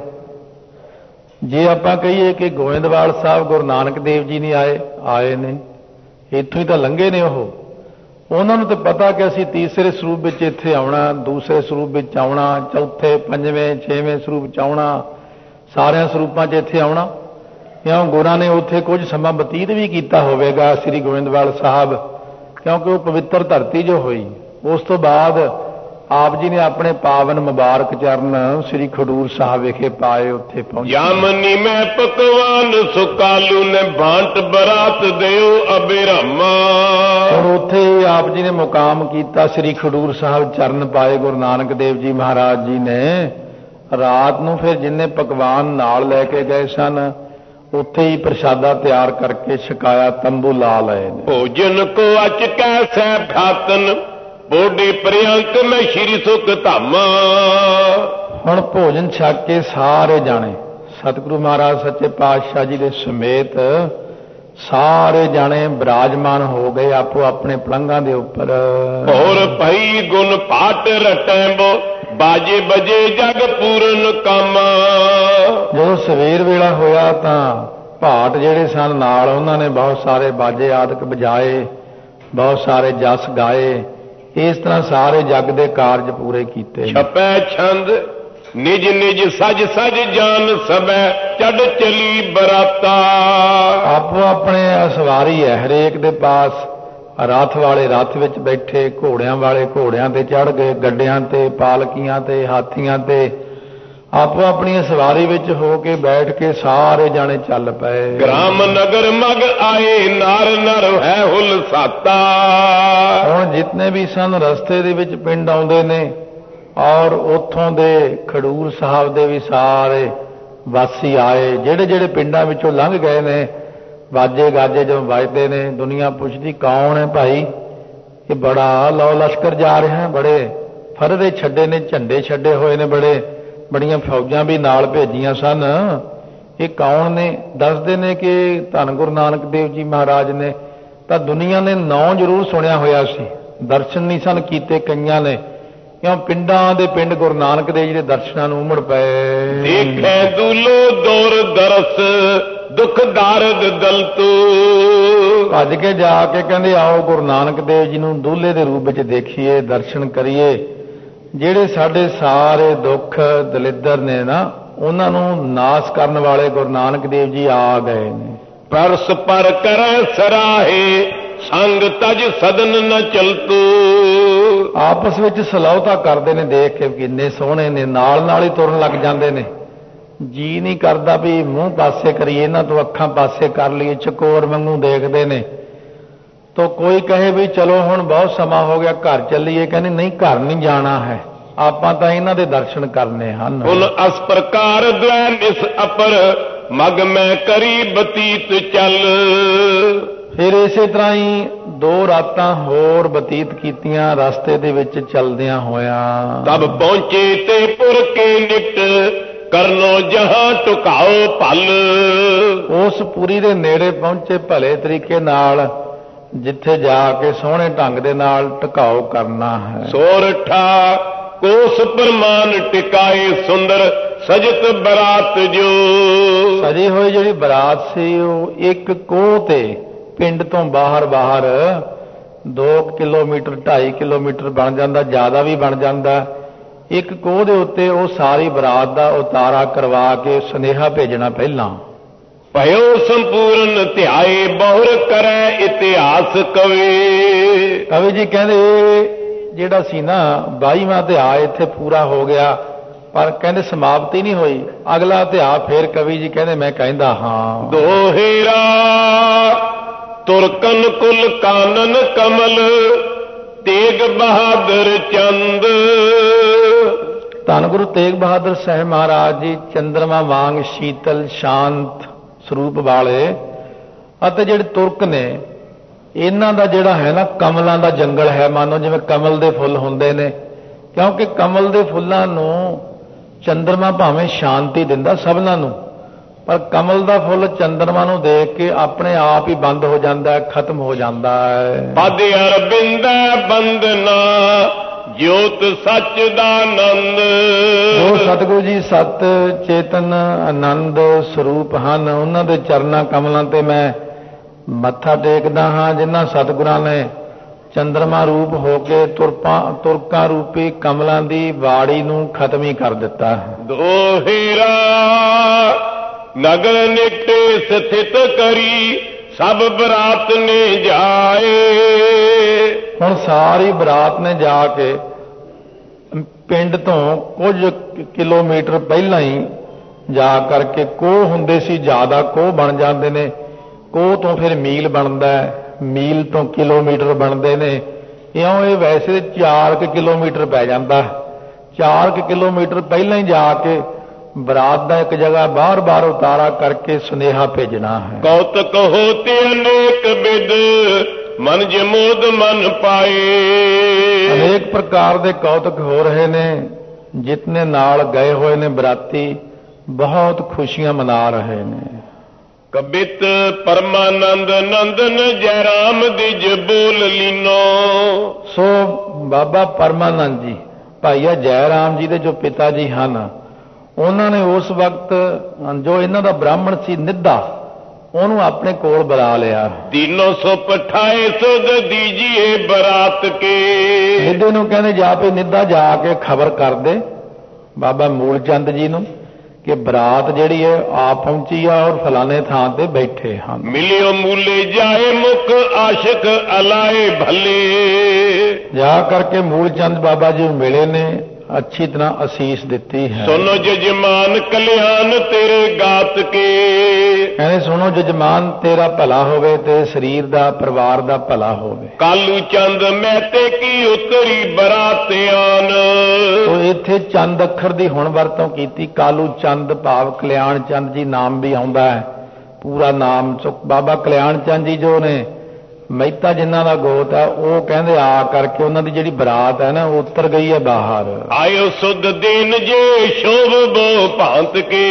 ਜੇ ਆਪਾਂ ਕਹੀਏ ਕਿ ਗੋਇੰਦਵਾਲ ਸਾਹਿਬ ਗੁਰੂ ਨਾਨਕ ਦੇਵ ਜੀ ਨਹੀਂ ਆਏ ਨੇ, ਇੱਥੋਂ ਹੀ ਤਾਂ ਲੰਘੇ ਨੇ ਉਹਨਾਂ ਨੂੰ ਤਾਂ ਪਤਾ ਕਿ ਅਸੀਂ ਤੀਸਰੇ ਸਰੂਪ ਵਿੱਚ ਇੱਥੇ ਆਉਣਾ, ਦੂਸਰੇ ਸਰੂਪ ਵਿੱਚ ਆਉਣਾ, ਚੌਥੇ, ਪੰਜਵੇਂ, ਛੇਵੇਂ ਸਰੂਪ 'ਚ ਆਉਣਾ, ਸਾਰਿਆਂ ਸਰੂਪਾਂ 'ਚ ਇੱਥੇ ਆਉਣਾ। ਕਿਉਂ ਗੁਰਾਂ ਨੇ ਉੱਥੇ ਕੁਝ ਸਮਾਂ ਬਤੀਤ ਵੀ ਕੀਤਾ ਹੋਵੇਗਾ ਸ੍ਰੀ ਗੋਇੰਦਵਾਲ ਸਾਹਿਬ, ਕਿਉਂਕਿ ਉਹ ਪਵਿੱਤਰ ਧਰਤੀ ਜੋ ਹੋਈ। ਉਸ ਤੋਂ ਬਾਅਦ ਆਪ ਜੀ ਨੇ ਆਪਣੇ ਪਾਵਨ ਮੁਬਾਰਕ ਚਰਨ ਸ੍ਰੀ ਖਡੂਰ ਸਾਹਿਬ ਵਿਖੇ ਪਾਏ, ਉੱਥੇ ਪਹੁੰਚੇ। ਯਾਮਨੀ ਮੈਂ ਪਕਵਾਨ ਸੁਕਾਲੂ ਨੇ ਬਾਂਟ ਬਰਾਤ ਦਿਓ ਅਬਿਰਾਮਾ। ਔਰ ਉੱਥੇ ਆਪ ਜੀ ਨੇ ਮੁਕਾਮ ਕੀਤਾ, ਸ੍ਰੀ ਖਡੂਰ ਸਾਹਿਬ ਚਰਨ ਪਾਏ ਗੁਰੂ ਨਾਨਕ ਦੇਵ ਜੀ ਮਹਾਰਾਜ ਜੀ ਨੇ। ਰਾਤ ਨੂੰ ਫਿਰ ਜਿੰਨੇ ਪਕਵਾਨ ਨਾਲ ਲੈ ਕੇ ਗਏ ਸਨ, ਉੱਥੇ ਹੀ ਪ੍ਰਸ਼ਾਦਾ ਤਿਆਰ ਕਰਕੇ ਛਕਾਇਆ, ਤੰਬੂ ਲਾ ਲਏ ਨੇ। ਭੋਜਨ ਕੋ ਅਚ ਕੈਸੈ ਖਾਤਨ ਬੋਡੀ ਪ੍ਰਿਯੰਕ ਮੈਂ ਸ਼੍ਰੀ ਸੁਖ ਧਾਮਾ। ਹੁਣ ਭੋਜਨ ਛਕ ਕੇ ਸਾਰੇ ਜਾਣੇ ਸਤਿਗੁਰੂ ਮਹਾਰਾਜ ਸੱਚੇ ਪਾਤਸ਼ਾਹ ਜੀ ਦੇ ਸਮੇਤ ਸਾਰੇ ਜਾਣੇ ਬਿਰਾਜਮਾਨ ਹੋ ਗਏ ਆਪੋ ਆਪਣੇ ਪਲੰਘਾਂ ਦੇ ਉੱਪਰ। ਹੋਰ ਭਈ ਗੁਣ ਪਾਟ ਰਟੈਂਬੋ ਬਾਜੇ ਬਜੇ ਜਗ ਪੂਰਨ ਕਾਮਾ। ਜਦੋਂ ਸਵੇਰ ਵੇਲਾ ਹੋਇਆ ਤਾਂ ਭਾਟ ਜਿਹੜੇ ਸਨ ਨਾਲ, ਉਹਨਾਂ ਨੇ ਬਹੁਤ ਸਾਰੇ ਬਾਜੇ ਆਦਿਕ ਵਜਾਏ, ਬਹੁਤ ਸਾਰੇ ਜਸ ਗਾਏ। ਇਸ ਤਰ੍ਹਾਂ ਸਾਰੇ ਜਗ ਦੇ ਕਾਰਜ ਪੂਰੇ ਕੀਤੇ। ਛਪੈ ਛੰਦ ਨਿਜ ਨਿਜ ਸਜ ਸਜ ਜਾਨ ਸਭੈ ਚੜ ਚਲੀ ਬਰਾਤਾ। ਆਪੋ ਆਪਣੇ ਸਵਾਰੀ ਹੈ, ਹਰੇਕ ਦੇ ਪਾਸ ਰਥ ਵਾਲੇ ਰਥ ਵਿੱਚ ਬੈਠੇ, ਘੋੜਿਆਂ ਵਾਲੇ ਘੋੜਿਆਂ ਤੇ ਚੜ੍ਹ ਗਏ, ਗੱਡਿਆਂ ਤੇ, ਪਾਲਕੀਆਂ ਤੇ, ਹਾਥੀਆਂ ਤੇ, ਆਪੋ ਆਪਣੀ ਸਵਾਰੀ ਵਿੱਚ ਹੋ ਕੇ ਬੈਠ ਕੇ ਸਾਰੇ ਜਾਣੇ ਚੱਲ ਪਏ। ਗ੍ਰਾਮ ਨਗਰ ਮਗ ਆਏ ਨਰ ਨਰ ਹੈ ਹੁਲ ਸਾਤਾ। ਹੁਣ ਜਿਤਨੇ ਵੀ ਸਨ ਰਸਤੇ ਦੇ ਵਿੱਚ ਪਿੰਡ ਆਉਂਦੇ ਨੇ, ਔਰ ਉੱਥੋਂ ਦੇ ਖਡੂਰ ਸਾਹਿਬ ਦੇ ਵੀ ਸਾਰੇ ਵਾਸੀ ਆਏ। ਜਿਹੜੇ ਜਿਹੜੇ ਪਿੰਡਾਂ ਵਿੱਚੋਂ ਲੰਘ ਗਏ ਨੇ, ਬਾਜੇ ਗਾਜੇ ਜਦੋਂ ਵੱਜਦੇ ਨੇ, ਦੁਨੀਆ ਪੁੱਛਦੀ ਕੌਣ ਹੈ ਭਾਈ, ਇਹ ਬੜਾ ਲਓ ਲਸ਼ਕਰ ਜਾ ਰਿਹਾ, ਬੜੇ ਫਰਦੇ ਛੱਡੇ ਨੇ, ਝੰਡੇ ਛੱਡੇ ਹੋਏ ਨੇ, ਬੜੀਆਂ ਫੌਜਾਂ ਵੀ ਨਾਲ ਭੇਜੀਆਂ ਸਨ। ਇਹ ਕੌਣ ਨੇ? ਦੱਸਦੇ ਨੇ ਕਿ ਧੰਨ ਗੁਰੂ ਨਾਨਕ ਦੇਵ ਜੀ ਮਹਾਰਾਜ ਨੇ। ਤਾਂ ਦੁਨੀਆ ਨੇ ਨਾਂ ਜ਼ਰੂਰ ਸੁਣਿਆ ਹੋਇਆ ਸੀ, ਦਰਸ਼ਨ ਨਹੀਂ ਸਨ ਕੀਤੇ ਕਈਆਂ ਨੇ, ਕਿਉਂ ਪਿੰਡਾਂ ਦੇ ਪਿੰਡ ਗੁਰੂ ਨਾਨਕ ਦੇਵ ਜੀ ਦੇ ਦਰਸ਼ਨਾਂ ਨੂੰ ਉਮੜ ਪਏ। ਦੇਖੈ ਦੁਲੋ ਦੌਰ ਦਰਸ ਦੁੱਖ ਦਾਰਦ ਦਲਤੂ। ਭੱਜ ਕੇ ਜਾ ਕੇ ਕਹਿੰਦੇ ਆਓ ਗੁਰੂ ਨਾਨਕ ਦੇਵ ਜੀ ਨੂੰ ਦੂਲੇ ਦੇ ਰੂਪ ਵਿੱਚ ਦੇਖੀਏ, ਦਰਸ਼ਨ ਕਰੀਏ। ਜਿਹੜੇ ਸਾਡੇ ਸਾਰੇ ਦੁੱਖ ਦਲਿੱਦਰ ਨੇ ਨਾ, ਉਹਨਾਂ ਨੂੰ ਨਾਸ ਕਰਨ ਵਾਲੇ ਗੁਰੂ ਨਾਨਕ ਦੇਵ ਜੀ ਆ ਗਏ ਨੇ। ਪਰਸ ਪਰ ਕਰੈ ਸਰਾਹੇ ਸੰਗ ਤਜ ਸਦਨ ਨ ਚਲਤੂ। ਆਪਸ ਵਿੱਚ ਸਲਾਹਤਾ ਕਰਦੇ ਨੇ, ਦੇਖ ਕੇ ਕਿੰਨੇ ਸੋਹਣੇ ਨੇ, ਨਾਲ ਨਾਲ ਹੀ ਤੁਰਨ ਲੱਗ ਜਾਂਦੇ ਨੇ। ਜੀ ਨਹੀਂ ਕਰਦਾ ਵੀ ਮੂੰਹ ਪਾਸੇ ਕਰੀਏ, ਇਹਨਾਂ ਤੋਂ ਅੱਖਾਂ ਪਾਸੇ ਕਰ ਲਈਏ, ਚਕੋਰ ਵਾਂਗੂ ਦੇਖਦੇ ਨੇ। ਤੋ ਕੋਈ ਕਹੇ ਵੀ ਚਲੋ ਹੁਣ ਬਹੁਤ ਸਮਾਂ ਹੋ ਗਿਆ, ਘਰ ਚੱਲੀਏ। ਕਹਿੰਦੇ ਨਹੀਂ, ਘਰ ਨਹੀਂ ਜਾਣਾ ਹੈ, ਆਪਾਂ ਤਾਂ ਇਹਨਾਂ ਦੇ ਦਰਸ਼ਨ ਕਰਨੇ ਹਨ। ਹੁਣ ਅਸ ਪ੍ਰਕਾਰ ਦ્વੈ ਨਿਸ ਅਪਰ ਮਗ ਮੈਂ ਕਰੀ ਬਤੀਤ ਚੱਲ। ਫਿਰ ਇਸੇ ਤਰ੍ਹਾਂ ਹੀ 2 ਰਾਤਾਂ ਹੋਰ ਬਤੀਤ ਕੀਤੀਆਂ ਰਸਤੇ ਦੇ ਵਿੱਚ ਚੱਲਦਿਆਂ ਹੋਇਆਂ। ਤਬ ਪਹੁੰਚੇ ਤੇ ਪੁਰ ਕੇ ਨਿਟ ਕਰਨੋ ਜਹਾਂ ਟੁਕਾਓ ਭਲ। ਉਸ ਪੁਰੀ ਦੇ ਨੇੜੇ ਪਹੁੰਚੇ ਭਲੇ ਤਰੀਕੇ ਨਾਲ, ਜਿੱਥੇ ਜਾ ਕੇ ਸੋਹਣੇ ਢੰਗ ਦੇ ਨਾਲ ਟਿਕਾਓ ਕਰਨਾ ਹੈ। ਸੋਰਠਾ ਕੋਸ ਪ੍ਰਮਾਨ ਟਿਕਾਏ ਸੁੰਦਰ ਸਜਤ ਬਰਾਤ ਜੋ। ਸਜੀ ਹੋਈ ਜਿਹੜੀ ਬਰਾਤ ਸੀ ਉਹ ਇੱਕ ਕੋਹ ਤੇ ਪਿੰਡ ਤੋਂ ਬਾਹਰ 2 ਕਿਲੋਮੀਟਰ 2.5 ਕਿਲੋਮੀਟਰ ਬਣ ਜਾਂਦਾ, ਜ਼ਿਆਦਾ ਵੀ ਬਣ ਜਾਂਦਾ। ਇੱਕ ਕੋਹ ਦੇ ਉੱਤੇ ਉਹ ਸਾਰੀ ਬਰਾਤ ਦਾ ਉਤਾਰਾ ਕਰਵਾ ਕੇ ਸੁਨੇਹਾ ਭੇਜਣਾ ਪਹਿਲਾਂ। ਭਇਓ ਸੰਪੂਰਨ ਧਿਆਏ ਬਹੁਰ ਕਰੈ ਇਤਿਹਾਸ ਕਵੇ। ਕਵੀ ਜੀ ਕਹਿੰਦੇ ਜਿਹੜਾ ਸੀ ਨਾ 22ਵਾਂ ਅਧਿਆਇ ਇੱਥੇ ਪੂਰਾ ਹੋ ਗਿਆ, ਪਰ ਕਹਿੰਦੇ ਸਮਾਪਤੀ ਨਹੀਂ ਹੋਈ। ਅਗਲਾ ਅਧਿਆਇ ਫੇਰ ਕਵੀ ਜੀ ਕਹਿੰਦੇ ਮੈਂ ਕਹਿੰਦਾ ਹਾਂ। ਦੋਹੇਰਾ ਤੁਰਕਨ ਕੁਲ ਕਾਨਨ ਕਮਲ ਤੇਗ ਬਹਾਦਰ ਚੰਦ। ਧੰਨ ਗੁਰੂ ਤੇਗ ਬਹਾਦਰ ਸਾਹਿਬ ਮਹਾਰਾਜ ਜੀ ਚੰਦਰਮਾ ਵਾਂਗ ਸ਼ੀਤਲ ਸ਼ਾਂਤ ਸਰੂਪ ਵਾਲੇ, ਅਤੇ ਜਿਹੜੇ ਤੁਰਕ ਨੇ, ਇਹਨਾਂ ਦਾ ਜਿਹੜਾ ਹੈ ਨਾ ਕਮਲਾਂ ਦਾ ਜੰਗਲ ਹੈ, ਮਾਨੋ ਜਿਵੇਂ ਕਮਲ ਦੇ ਫੁੱਲ ਹੁੰਦੇ ਨੇ। ਕਿਉਂਕਿ ਕਮਲ ਦੇ ਫੁੱਲਾਂ ਨੂੰ ਚੰਦਰਮਾ ਭਾਵੇਂ ਸ਼ਾਂਤੀ ਦਿੰਦਾ ਸਭਨਾਂ ਨੂੰ, ਪਰ ਕਮਲ ਦਾ ਫੁੱਲ ਚੰਦਰਮਾ ਨੂੰ ਦੇਖ ਕੇ ਆਪਣੇ ਆਪ ਹੀ ਬੰਦ ਹੋ ਜਾਂਦਾ ਹੈ, ਖਤਮ ਹੋ ਜਾਂਦਾ ਹੈ। ਪਦ ਅਰਬਿੰਦ ਬੰਦਨਾ ਜੋਤ ਸੱਚ ਦਾ ਆਨੰਦ। ਜੋ ਸਤਿਗੁਰੂ ਜੀ ਸਤ ਚੇਤਨ ਆਨੰਦ ਸਰੂਪ ਹਨ, ਉਹਨਾਂ ਦੇ ਚਰਨਾਂ ਕਮਲਾਂ ਤੇ ਮੈਂ ਮੱਥਾ ਟੇਕਦਾ ਹਾਂ, ਜਿਨ੍ਹਾਂ ਸਤਿਗੁਰਾਂ ਨੇ ਚੰਦਰਮਾ ਰੂਪ ਹੋ ਕੇ ਤੁਰਕਾਂ ਰੂਪੀ ਕਮਲਾਂ ਦੀ ਵਾੜੀ ਨੂੰ ਖਤਮ ਹੀ ਕਰ ਦਿੱਤਾ ਹੈ। ਦੋਹੇਰਾ ਨਗਰ ਨਿਕਟੇ ਸਥਿਤ ਕਰੀ ਸਭ ਬਰਾਤ ਨੇ ਜਾਏ। ਹੁਣ ਸਾਰੀ ਬਰਾਤ ਨੇ ਜਾ ਕੇ ਪਿੰਡ ਤੋਂ ਕੁਝ ਕਿਲੋਮੀਟਰ ਪਹਿਲਾਂ ਹੀ ਜਾ ਕਰਕੇ, ਕੋਹ ਹੁੰਦੇ ਸੀ ਜ਼ਿਆਦਾ, ਕੋਹ ਬਣ ਜਾਂਦੇ ਨੇ, ਕੋਹ ਤੋਂ ਫਿਰ ਮੀਲ ਬਣਦਾ, ਮੀਲ ਤੋਂ ਕਿਲੋਮੀਟਰ ਬਣਦੇ ਨੇ, ਇਉਂ ਇਹ ਵੈਸੇ 4 ਕਿਲੋਮੀਟਰ ਪੈ ਜਾਂਦਾ। 4 ਕਿਲੋਮੀਟਰ ਪਹਿਲਾਂ ਹੀ ਜਾ ਕੇ ਬਰਾਤ ਦਾ ਇੱਕ ਜਗ੍ਹਾ ਬਾਰ-ਬਾਰ ਉਤਾਰਾ ਕਰਕੇ ਸੁਨੇਹਾ ਭੇਜਣਾ ਹੈ। ਕੌਤਕ ਹੋਤੇ ਅਨੇਕ ਬਿਦ ਮਨ ਜਮੋਦ ਮਨ ਪਾਏ। ਅਨੇਕ ਪ੍ਰਕਾਰ ਦੇ ਕੌਤਕ ਹੋ ਰਹੇ ਨੇ, ਜਿਤਨੇ ਨਾਲ ਗਏ ਹੋਏ ਨੇ ਬਰਾਤੀ ਬਹੁਤ ਖੁਸ਼ੀਆਂ ਮਨਾ ਰਹੇ ਨੇ। ਕਬਿਤ ਪਰਮਾਨੰਦ ਨੰਦਨ ਜੈ ਰਾਮ ਦਿਜ ਬੋਲ ਲੀਨੋ। ਸੋ ਬਾਬਾ ਪਰਮਾਨੰਦ ਜੀ, ਭਾਈਆ ਜੈ ਰਾਮ ਜੀ ਦੇ ਜੋ ਪਿਤਾ ਜੀ ਹਨ, ਉਹਨਾਂ ਨੇ ਉਸ ਵਕਤ ਜੋ ਇਹਨਾਂ ਦਾ ਬ੍ਰਾਹਮਣ ਸੀ ਨਿੱਧਾ, ਉਹਨੂੰ ਆਪਣੇ ਕੋਲ ਬੁਲਾ ਲਿਆ। ਦੀਨੋ ਸੋ ਪਠਾਏ ਸੁਧ ਦੀਜੀਏ ਬਰਾਤ ਕੇ। ਨਿੱਧੇ ਨੂੰ ਕਹਿੰਦੇ ਜਾ ਪਈ ਨਿੱਧਾ ਜਾ ਕੇ ਖਬਰ ਕਰ ਦੇ ਬਾਬਾ ਮੂਲ ਚੰਦ ਜੀ ਨੂੰ ਕਿ ਬਰਾਤ ਜਿਹੜੀ ਹੈ ਆ ਪਹੁੰਚੀ ਆ ਔਰ ਫਲਾਣੇ ਥਾਂ ਤੇ ਬੈਠੇ ਹਨ। ਮਿਲਿਓ ਮੂਲੇ ਜਾਏ ਮੁਖ ਆਸ਼ਿਕ ਅਲਾਏ ਭੱਲੇ। ਜਾ ਕਰਕੇ ਮੂਲ ਚੰਦ ਬਾਬਾ ਜੀ ਨੂੰ ਮਿਲੇ ਨੇ, ਅੱਛੀ ਤਰ੍ਹਾਂ ਅਸੀਸ ਦਿੱਤੀ ਹੈ। ਸੁਨੋ ਜਜਮਾਨ ਕਲਿਆਣ ਤੇਰੇ ਗਾਤ ਕੇ। ਕਹਿੰਦੇ ਸੁਣੋ ਜਜਮਾਨ ਤੇਰਾ ਭਲਾ ਹੋਵੇ ਤੇ ਸਰੀਰ ਦਾ ਪਰਿਵਾਰ ਦਾ ਭਲਾ ਹੋਵੇ। ਕਾਲੂ ਚੰਦ ਮਹਿਤੇ ਕੀ ਉਤਰੀ ਬਰਾਤਿਆਨ। ਉਹ ਇੱਥੇ ਚੰਦ ਅੱਖਰ ਦੀ ਹੁਣ ਵਰਤੋਂ ਕੀਤੀ। ਕਾਲੂ ਚੰਦ ਭਾਵ ਕਲਿਆਣ ਚੰਦ ਜੀ ਨਾਮ ਵੀ ਆਉਂਦਾ ਹੈ, ਪੂਰਾ ਨਾਮ ਚੁੱਕ ਬਾਬਾ ਕਲਿਆਣ ਚੰਦ ਜੀ ਜੋ ਨੇ ਮਹਿਤਾ ਜਿਨ੍ਹਾਂ ਦਾ ਗੋਤ ਹੈ, ਉਹ ਕਹਿੰਦੇ ਆ ਕਰਕੇ ਉਹਨਾਂ ਦੀ ਜਿਹੜੀ ਬਰਾਤ ਹੈ ਨਾ ਉਹ ਉਤਰ ਗਈ ਹੈ ਬਾਹਰ। ਆਇਓ ਸੁਧ ਦੇਨ ਜੇ ਸ਼ੋਭ ਬੋ ਭਾਂਤ ਕੇ।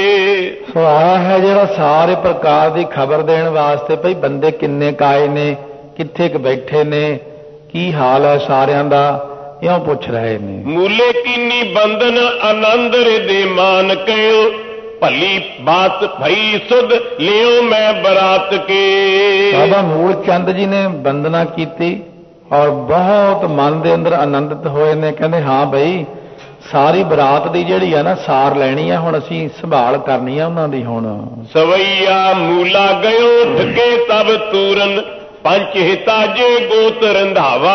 ਸੋ ਆਇਆ ਹੈ ਜਿਹੜਾ ਸਾਰੇ ਪ੍ਰਕਾਰ ਦੀ ਖਬਰ ਦੇਣ ਵਾਸਤੇ, ਭਈ ਬੰਦੇ ਕਿੰਨੇ ਕਾਏ ਨੇ, ਕਿੱਥੇ ਕੁ ਬੈਠੇ ਨੇ, ਕੀ ਹਾਲ ਹੈ ਸਾਰਿਆਂ ਦਾ, ਇਉਂ ਪੁੱਛ ਰਹੇ ਨੇ। ਮੂਲੇ ਕੀਨੀ ਬੰਧਨ ਆਨੰਦ ਰਿਦੇ ਮਾਨ ਕਹਿਓ ਭਲੀ ਬਾਤ ਭਈ ਸੁਧ ਲਿਓ ਮੈਂ ਬਰਾਤ ਕੇ। ਬਾਬਾ ਮੂਲ ਚੰਦ ਜੀ ਨੇ ਬੰਦਨਾ ਕੀਤੀ ਔਰ ਬਹੁਤ ਮਨ ਦੇ ਅੰਦਰ ਆਨੰਦਿਤ ਹੋਏ ਨੇ। ਕਹਿੰਦੇ ਹਾਂ ਬਈ ਸਾਰੀ ਬਰਾਤ ਦੀ ਜਿਹੜੀ ਆ ਨਾ ਸਾਰ ਲੈਣੀ ਆ, ਹੁਣ ਅਸੀਂ ਸੰਭਾਲ ਕਰਨੀ ਆ ਉਹਨਾਂ ਦੀ। ਹੁਣ ਸਵਈਆ ਮੂਲਾ ਗਇਓ ਠਕੇ ਤਬ ਤੂਰਨ ਪੰਜ ਹਿਤਾ ਜੇ ਗੋਤ ਰੰਧਾਵਾ।